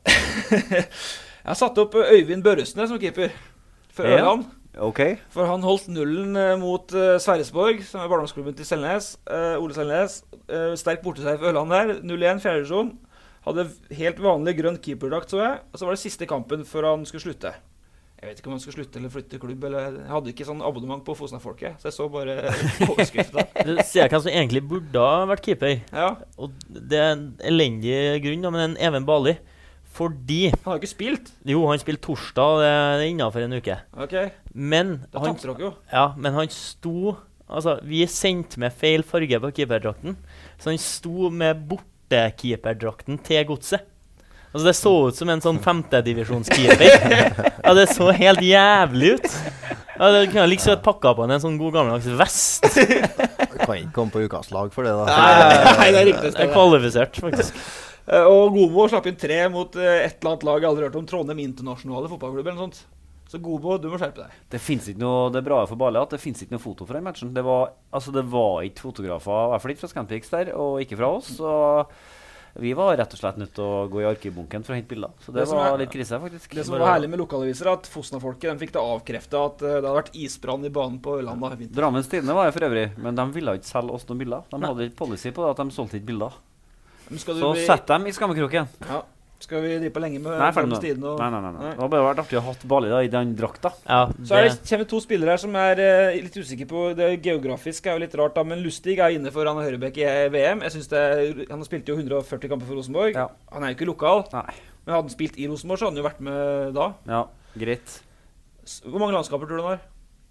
Jeg har satt opp Øyvind Børresne som keeper for Ørland. Ja, okay. For han holdt nullen mot uh, Sverresborg, som er barndomsklubben til Selnes, uh, Ole Selnes, uh, sterk borte seg for Ørland der, null en, fjerde divisjon. Hadde helt vanlig grønn keeperdrakt, så jeg. Og så var det siste kampen før han skulle slutte. Jeg vet ikke om han skulle slutte eller flytte klubb, eller jeg hadde ikke sånn abonnement på Fosna-folket, så jeg så bare påskriften. Du ser hvem som egentlig burde ha vært keeper. Ja. Og det er en elendig grunn, men en Even Bali. Fordi... Han har ikke spilt. Jo, han spilte torsdag, det er innenfor en uke. Ok, men da tapte dere jo. Ja, men han sto... Altså, vi sendte med feil farge på keeperdrakten, så han sto med bort keeperdrakten til godset. Altså det så ut som en sånn femtedivisjonskeeper. Ja, det så helt jævlig ut. Ja, det kunne liksom vært pakket på en, en sånn god gammeldags vest. Du kan ikke komme på ukas lag for det da. Nei, nei, det er riktig. Det er kvalifisert, faktisk. Og Gomo slapp inn tre mot et eller annet lag jeg aldri hørt om, Trondheim Internasjonale fotballklubb eller noe sånt. Så Gobo, du må skjerpe deg. Det finnes ikke noe, det er bra for Bale at det finnes ikke noe foto fra den matchen. Det var, altså det var ikke fotografer, i hvert fall ikke fra Scanpix der, og ikke fra oss. Så vi var rett og slett nødt til å gå i arkivbunken for å hente bilder. Så det, det var er, litt krise, faktisk. Det som var herlig med lokalaviser, at Fosna-folket de fikk det avkreftet at uh, det hadde vært isbrann i banen på Ørland. Drammens Tidende var det for øvrig, men de ville ikke selge oss noen bilder. De Nei. hadde ikke policy på det at de solgte ikke bilder. Så bli... sett dem i skammekroken. Ja. Skal vi drive på lenge med nei, Drammens Tidende? Og... Nei, nei, nei, nei. Det har bare vært artig å ha hatt Bali da, i den drakta. Ja, så er det, kommer to spillere her som er uh, litt usikre på det geografiske, er jo litt rart da, men Lustig er inne for Anna Hørebekk i V M. Jeg synes det er, han har spilt jo hundre og førti kamper for Rosenborg. Ja. Han er jo ikke lokal, nei. Men hadde han spilt i Rosenborg, så hadde han jo vært med da. Ja, greit. Hvor mange landskamper tror du han har?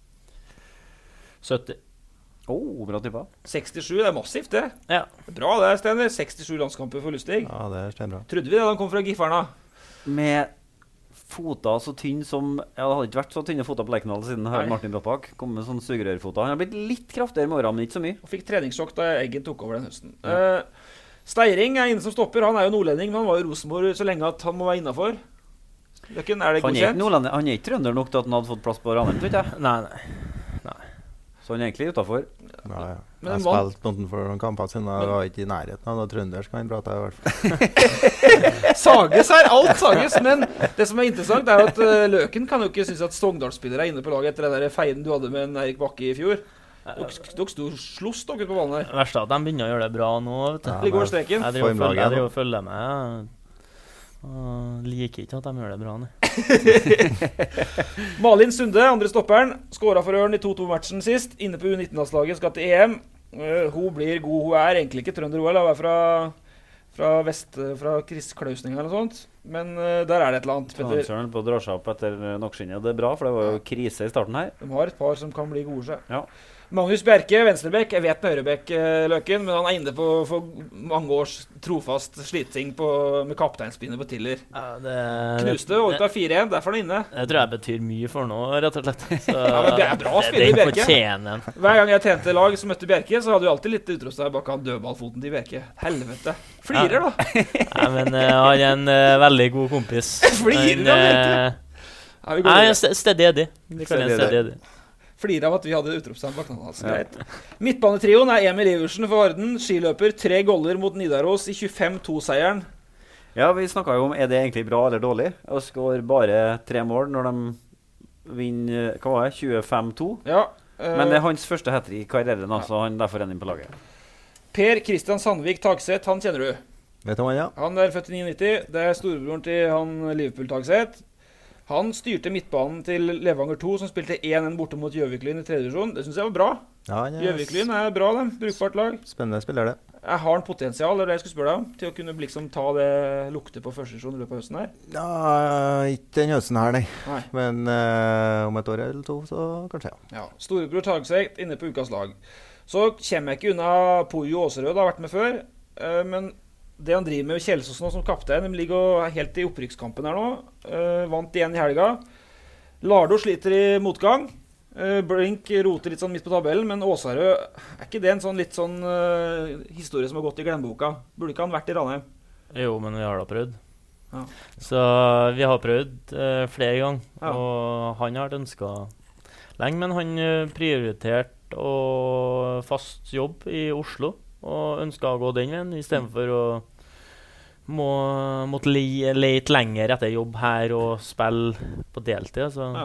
sytti. Oh, bra tippa. sekstisju, det er massivt det. Ja. Bra det, Stener. sekstisju landskamper for Lustig. Ja, det er bra. Trodde vi det da han kom fra Giffarna? Med foter så tynn som ja, det hadde ikke vært så tynne foter på Lerkendal siden her Martin Brattbakk kom med sånne sugerørfoter. Han har blitt litt kraftigere med årene, men ikke så mye. Og fikk treningssjokk da Eggen tok over den høsten. Ja. Uh, Steiring er inne som stopper. Han er jo nordlending, men han var jo Rosenborg så lenge at han må være innenfor. Løkken, er det han, er ikke han er ikke trønder nok til at han hadde fått plass på Ranheim, tror jeg. Nei, nei. nei. Så han er egentlig utenfor. Ja, ja. Jeg har spilt noen for noen kamper siden jeg var ikke i nærheten av noe trøndersk han pratet i hvert fall. Sages her, alt sages, men det som er interessant er at uh, Løken kan jo ikke synes at Sogndalsspillere er inne på laget etter den der feiden du hadde med en Erik Bakke i fjor. Dere stod slåss dere på banen her. Det verste er at de begynner å gjøre det bra nå, vet du. Ja, Ligger over streken. Jeg driver og følger med, ja. Og liker ikke at de gjør det bra nå. Malin Sunde, andre stopperen, skåret for Ørn i to to matchen sist, inne på U nitten-landslaget, skal til E M. Uh, hun blir god, hun er egentlig ikke trønder, hun er fra, fra vest, fra Chris Klausning eller noe sånt. Men uh, der er det et eller annet, Petter. Søren på å dra seg opp etter Nokskinnet, det er bra, for det var jo krise i starten her. De har et par som kan bli gode seg. Ja. Magnus Bjerke, venstrebekk, jeg vet med Hørebekk-løken, men han er inne på for mange års trofast sliting på, med kapteinspinnet på Tiller. Ja, det, Knuste og ut av fire én, derfor er han inne. Det tror jeg betyr mye for noe, rett og slett. Så, ja, men det er bra spiller i Bjerke. Hver gang jeg tjente lag som møtte Bjerke, så hadde vi alltid litt utråst der bak han dødballfoten til Bjerke. Helvete. Flirer da. Ja, men uh, han er en uh, veldig god kompis. Flirer da, Bjerke. Uh, Nei, stedig Eddie. Vi kaller en stedig Eddie. Flirer av at vi hadde utropstegn bak navnet hans. Greit. Midtbanetrioen er Emil Iversen for Varden, skiløper, tre goller mot Nidaros i tjuefem to-seieren. Ja, vi snakket jo om, er det egentlig bra eller dårlig? Og skår bare tre mål når de vinner, hva var det, tjuefem to? Ja. Uh, Men det er hans første hat-trick i karrieren, altså ja. Han derfor er inn på laget. Per Kristian Sandvik Tagseth, han kjenner du? Vet du han, ja? Han er født i nittinutte, det er storebroren til han Liverpool Tagseth. Han styrte midtbanen til Levanger to, som spilte én én borte mot Gjøviklyn i tredje divisjon. Det synes jeg var bra. Ja, Gjøviklyn er bra, dem. Brukbart lag. Spennende spiller det. Jeg har en potensial, det er det jeg skulle spørre deg om, til å kunne liksom ta det lukte på første divisjon i løpet av høsten her? Ja, ikke den høsten her, nei. nei. Men uh, om et år eller to, så kanskje, ja. Ja, storebror Tagseth inne på ukas lag. Så kommer jeg ikke unna Pojo Åserød, har vært med før, uh, men det han driver med Kjelsåsen nå som kaptein, de ligger helt i opprykkskampen her nå. Uh, vant igjen i helga. Lardo sliter i motgang. Uh, Brink roter litt sånn midt på tabellen, men Åsarød, er ikke det en sånn litt sånn uh, historie som har gått i glemmeboka? Burde ikke han vært i Ranheim? Jo, men vi har da prøvd. Ja. Så vi har prøvd uh, flere ganger, ja. Og han har ønsket lenge, men han uh, prioriterte å fast jobb i Oslo, og ønsket å gå den veien, i stedet for å må, måtte le, lete lenger etter jobb her og spille på deltid. Så ja.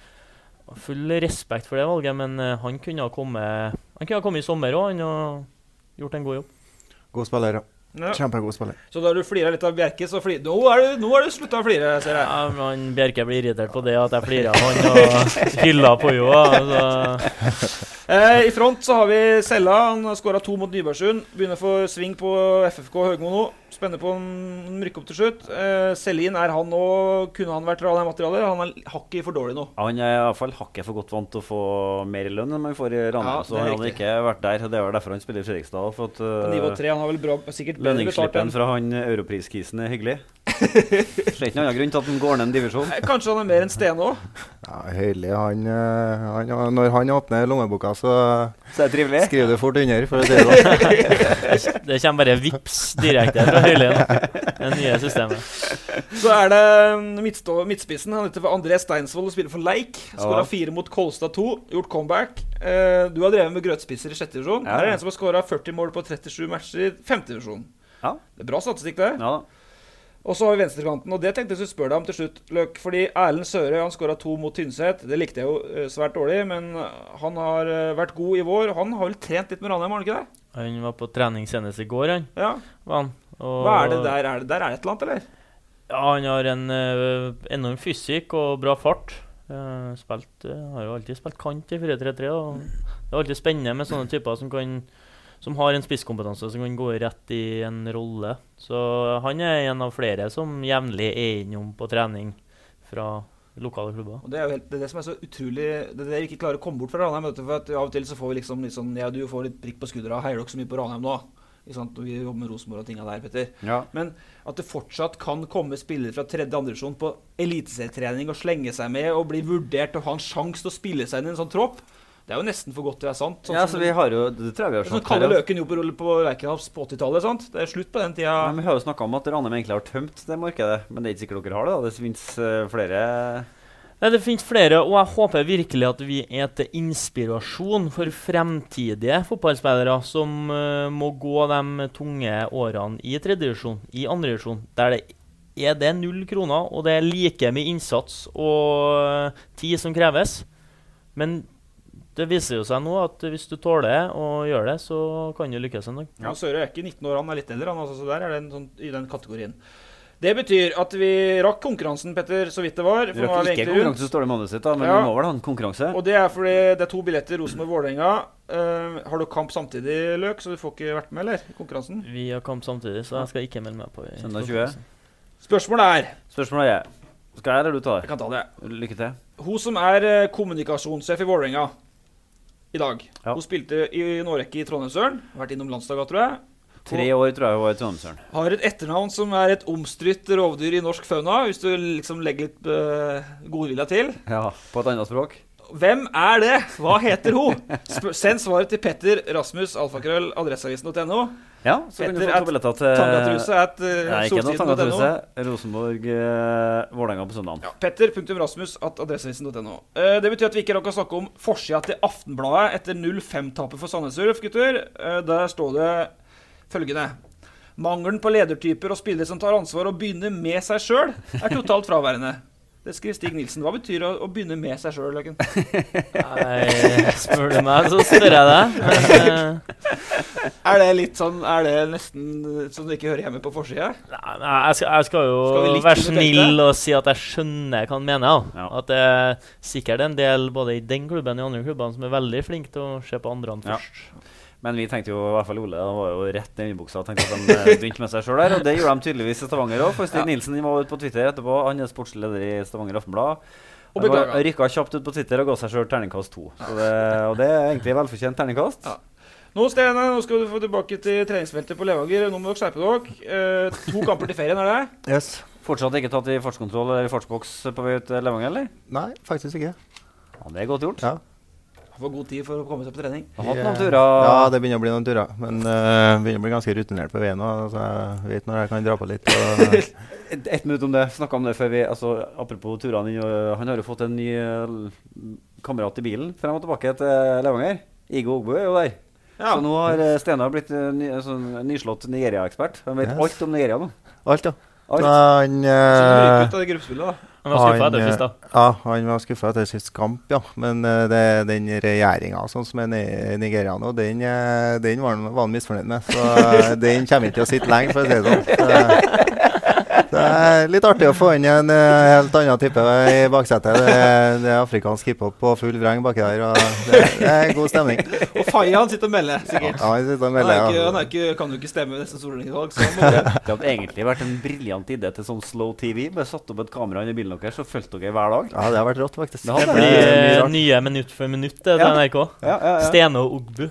Full respekt for det valget, men uh, han kunne ha kommet, han kunne ha kommet i sommer også, han har gjort en god jobb. God spiller, ja. Ja. Kjempegod spiller. Så da du flirer litt av Bjerke, så flirer nå er du, nå er du sluttet å flire, ser jeg. Ja, men Bjerke blir irritert på det at jeg flirer av han og hyller på jo. Altså. Eh, I front så har vi Sella, han har skåret to mot Nybergsund, begynner å få sving på F F K Høgmo nå, spennende på en rykke opp til slutt. Eh, Selin, er han nå, kunne han vært Ranheim-materialer? Han er hakket for dårlig nå. Ja, han er i hvert fall hakket for godt vant til å få mer lønn enn man får i Ranheim, ja, så han hadde ikke vært der. Det var derfor han spiller i Fredrikstad. For at, uh, nivå tre, han har vel bra, sikkert lønningsslippen fra han europriskisen er hyggelig. Så det er ikke noen grunn til at han går ned en divisjon. Kanskje han er mer enn Sten også? Ja, høylig. Han, han, når han åpner lommeboka, så, så er det trivelig. Skriver det fort under, for å si det. Det kommer bare vips direkte fra Høylen. Det nye systemet. Så er det midtstå, midtspissen. Han heter André Steinsvold og spiller for Leik. Skåret fire mot Kolstad to. Gjort comeback. Uh, du har drevet med grøtspisser i sjette divisjon. Ja. Her er en som har skåret førti mål på trettisju matcher i femte divisjon. Ja. Det er bra statistikk det. Ja. Og så har vi venstrekanten, og det tenkte jeg skulle spørre deg om til slutt, Løk, fordi Erlend Søre, han skåret to mot Tynset. Det likte jeg jo uh, svært dårlig, men han har uh, vært god i vår. Han har vel trent litt med Ranheim, har han ikke det? Han var på trening senest i går, han. Ja. Han. Og hva er det der? Er det der er et eller annet, eller? Ja, han har en uh, enorm fysikk og bra fart. Uh, spilt, uh, har jo alltid spilt kant i fire tre tre, og det er alltid spennende med sånne typer som kan... som har en spisskompetanse som kan gå rett i en rolle. Så han er en av flere som jevnlig er innom på trening fra lokale klubber. Og det er jo helt, det, er det som er så utrolig, det er det vi ikke klarer å komme bort fra Ranheim, for at av og til så får vi liksom litt sånn, ja, du får litt prikk på skuldra, heier dere så mye på Ranheim nå, ikke sant, og vi jobber med Rosenborg og tingene der, Petter. Ja. Men at det fortsatt kan komme spillere fra tredje andre divisjon på eliteserietrening og slenge seg med og bli vurdert og ha en sjanse til å spille seg inn i en sånn tropp, det er jo nesten for godt til å være sant. Sånn ja, så vi har jo, det tror jeg vi har sånn Kalle Løken jo på, på Lerkendal på åttitallet, sant? Det er slutt på den tida. Men vi har jo snakket om at Ranheim egentlig har tømt det markedet, men det er ikke sikkert dere har det da, det finnes uh, flere... Nei, det finnes flere, og jeg håper virkelig at vi er til inspirasjon for fremtidige fotballspillere som uh, må gå de tunge årene i tredje divisjon, i andre divisjon, der det er det null kroner, og det er like med innsats og uh, tid som kreves. Men det viser jo seg nå at hvis du tåler å gjøre det, så kan du lykkes en dag. Ja, Søre er ikke nitten år, han er litt eldre, han, altså, så der er det en sånn, i den kategorien. Det betyr at vi rakk konkurransen, Petter, så vidt det var. Vi rakk ikke konkurranse, så står det i manuset sitt da, men ja. Vi må vel ha en konkurranse. Og det er fordi det er to billetter, Rosenborg-Vålerenga. Uh, har du kamp samtidig, Løk, så du får ikke vært med, eller? I konkurransen? Vi har kamp samtidig, så jeg skal ikke melde meg på i søndag tjue. Spørsmålet er... Spørsmålet er... Skal jeg eller du ta det? Jeg kan ta det. Lykke til. Hun som er uh, kommunikasjonssjef i Vålerenga i dag. Ja. Hun spilte i Norge i Trondheimsøren. Har vært innom landslaget, tror jeg. Tre år tror jeg hun var i Trondheimsøren. Har et etternavn som er et omstridt rovdyr i norsk fauna, hvis du liksom legger litt uh, godvilja til. Ja, på et annet språk. Hvem er det? Hva heter hun? Sp- Send svaret til Petter Rasmus, alfakrøll, adresseavisen punktum no. Ja, så kan du få to billetter til... Tangatruse at uh, Nei, ikke noe Tangatruse. Rosenborg, uh, Vålerenga på søndagen. Ja, Petter punktum Rasmus at adresseavisen punktum no. Uh, det betyr at vi ikke rakk å snakke om forsida til Aftenbladet etter null fem-tapet for Sandnes Ulf, gutter. Uh, der står det følgende. Mangelen på ledertyper og spillere som tar ansvar og begynner med seg selv er totalt fraværende. Det skriver Stig Nilsen. Hva betyr å, å begynne med seg selv, Løken? Nei, spør du meg, så spør jeg deg. Men, uh... er det litt sånn, er det nesten som du ikke hører hjemme på forsida? Nei, nei jeg, skal, jeg skal jo skal være snill og si at jeg skjønner hva han mener. Ja. At det er sikkert en del, både i den klubben og i andre klubbene, som er veldig flinke til å se på andre først. Ja. Men vi tenkte jo, i hvert fall Ole, han var jo rett ned i buksa og tenkte at de begynte med seg selv der, og det gjorde de tydeligvis i Stavanger også, for Stig ja. Nilsen var ute på Twitter etterpå, han er sportslig leder i Stavanger Aftenblad, og han rykket kjapt ut på Twitter og ga seg selv terningkast to, så det, og det er egentlig velfortjent terningkast. Ja. Nå, Stene, nå skal du få tilbake til treningsfeltet på Levanger, nå må dere skjerpe dere, uh, to kamper til ferien, er det? Yes. Fortsatt ikke tatt i fartskontroll eller i fartsboks på vei ut til Levanger, eller? Nei, faktisk ikke. Ja, det er godt gjort. Ja. For god tid for å komme seg på trening. Har hatt noen turer? Ja, det begynner å bli noen turer. Men uh, begynner å bli ganske rutinert på veien nå, så jeg vet når jeg kan dra på litt. Og, et, et minutt om det. Snakket om det før vi, altså, apropos turene, han har jo fått en ny uh, kamerat i bilen frem og tilbake til Levanger. Igo Ogbu er jo der. Ja. Så nå har uh, Steinar blitt uh, ny, sånn, nyslått Nigeria-ekspert. Han vet yes. alt om Nigeria nå. Alt, ja. Alt. Han, uh, så han ryker ut av det gruppespillet da. Han var skuffet etter sist da. Ja, han var skuffet etter sist kamp, ja. Men uh, det, den regjeringen sånn som er i Nigeria nå, den, uh, den var, var han misfornøyd med. Så uh, den kommer ikke til å sitte lenge, for å si det sånn. Så, det er litt artig å få inn en uh, helt annen type i baksetet. Det, det er afrikansk hiphop på full vreng baki der, og det, det er god stemning. Og Faye, han sitter og melder, sikkert. Ja, han sitter og melder, han, er ikke, ja. han er ikke, kan jo ikke stemme nesten Stortinget-valg, så må det. Det hadde egentlig vært en briljant idé til sånn slow T V. Bare satt opp et kamera i bilen deres, så følte dere hver dag. Ja, det har vært rått, faktisk. Det, det blir uh, nye minutt for minutt, det er N R K. Ja, ja, ja. Stene og Ogbu.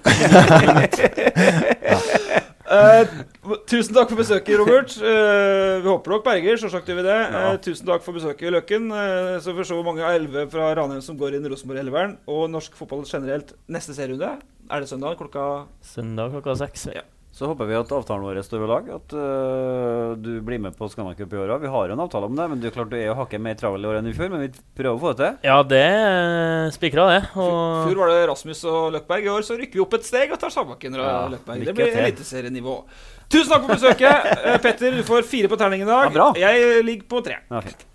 ja. Uh, tusen takk for besøket, Robert. Uh, vi håper dere berger, så sagt gjør vi det. Uh, tusen takk for besøket, Løkken. Uh, så får vi se hvor mange av elleve fra Ranheim som går inn i Rosenborg-elveren. Og norsk fotball generelt neste serierunde. Er det søndag klokka? Søndag klokka seks. Ja. Så håper vi at avtalen vår står ved lag, at uh, du du blir med på Scania Cup i år også. Vi har jo en avtale om det, men det er klart du er jo hakket mer travel i år enn i før, men vi prøver å få det til. Ja, det spikrer det. Og før var det Rasmus og Løkberg. I år så rykker vi opp et steg og tar Sandbakken og ja, Løkberg. Det blir eliteserienivå. Tusen takk for besøket. Petter, du får fire på terningen i dag. Ja, bra. Jeg ligger på tre. Ja, fint.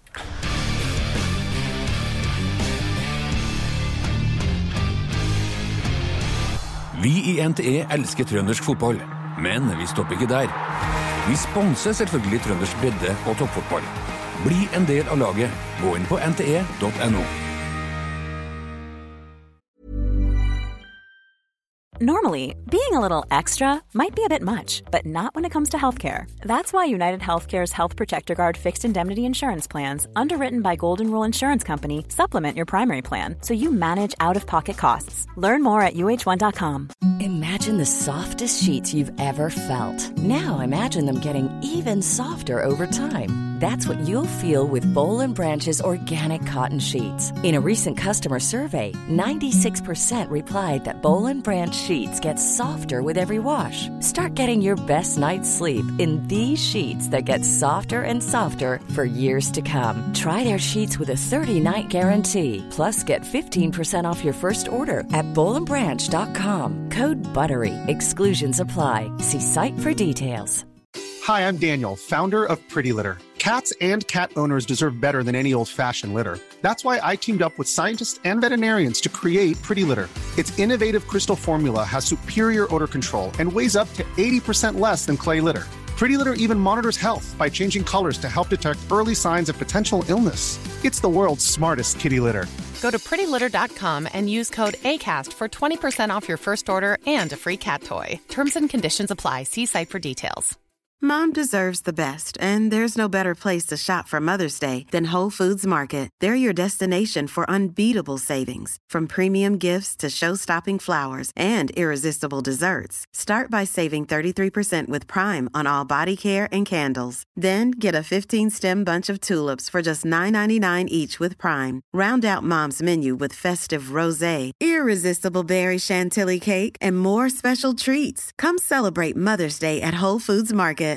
Vi i N T E elsker trøndersk fotball, men vi stopper ikke der. Vi sponser selvfølgelig trøndersk bredde og toppfotball. Bli en del av laget. Gå inn på n t e punktum n o. Normally, being a little extra might be a bit much, but not when it comes to healthcare. That's why United Healthcare's Health Protector Guard fixed indemnity insurance plans, underwritten by Golden Rule Insurance Company, supplement your primary plan so you manage out-of-pocket costs. Learn more at U H one dot com. Imagine the softest sheets you've ever felt. Now imagine them getting even softer over time. That's what you'll feel with Boll and Branch's organic cotton sheets. In a recent customer survey, ninety-six percent replied that Boll and Branch sheets get softer with every wash. Start getting your best night's sleep in these sheets that get softer and softer for years to come. Try their sheets with a thirty-night guarantee. Plus, get fifteen percent off your first order at boll and branch dot com. Code BUTTERY. Exclusions apply. See site for details. Hi, I'm Daniel, founder of Pretty Litter. Cats and cat owners deserve better than any old-fashioned litter. That's why I teamed up with scientists and veterinarians to create Pretty Litter. Its innovative crystal formula has superior odor control and weighs up to eighty percent less than clay litter. Pretty Litter even monitors health by changing colors to help detect early signs of potential illness. It's the world's smartest kitty litter. Go to pretty litter dot com and use code ACAST for twenty percent off your first order and a free cat toy. Terms and conditions apply. See site for details. Mom deserves the best, and there's no better place to shop for Mother's Day than Whole Foods Market. They're your destination for unbeatable savings, from premium gifts to show-stopping flowers and irresistible desserts. Start by saving thirty-three percent with Prime on all body care and candles. Then get a fifteen-stem bunch of tulips for just nine ninety-nine each with Prime. Round out Mom's menu with festive rosé, irresistible berry chantilly cake, and more special treats. Come celebrate Mother's Day at Whole Foods Market.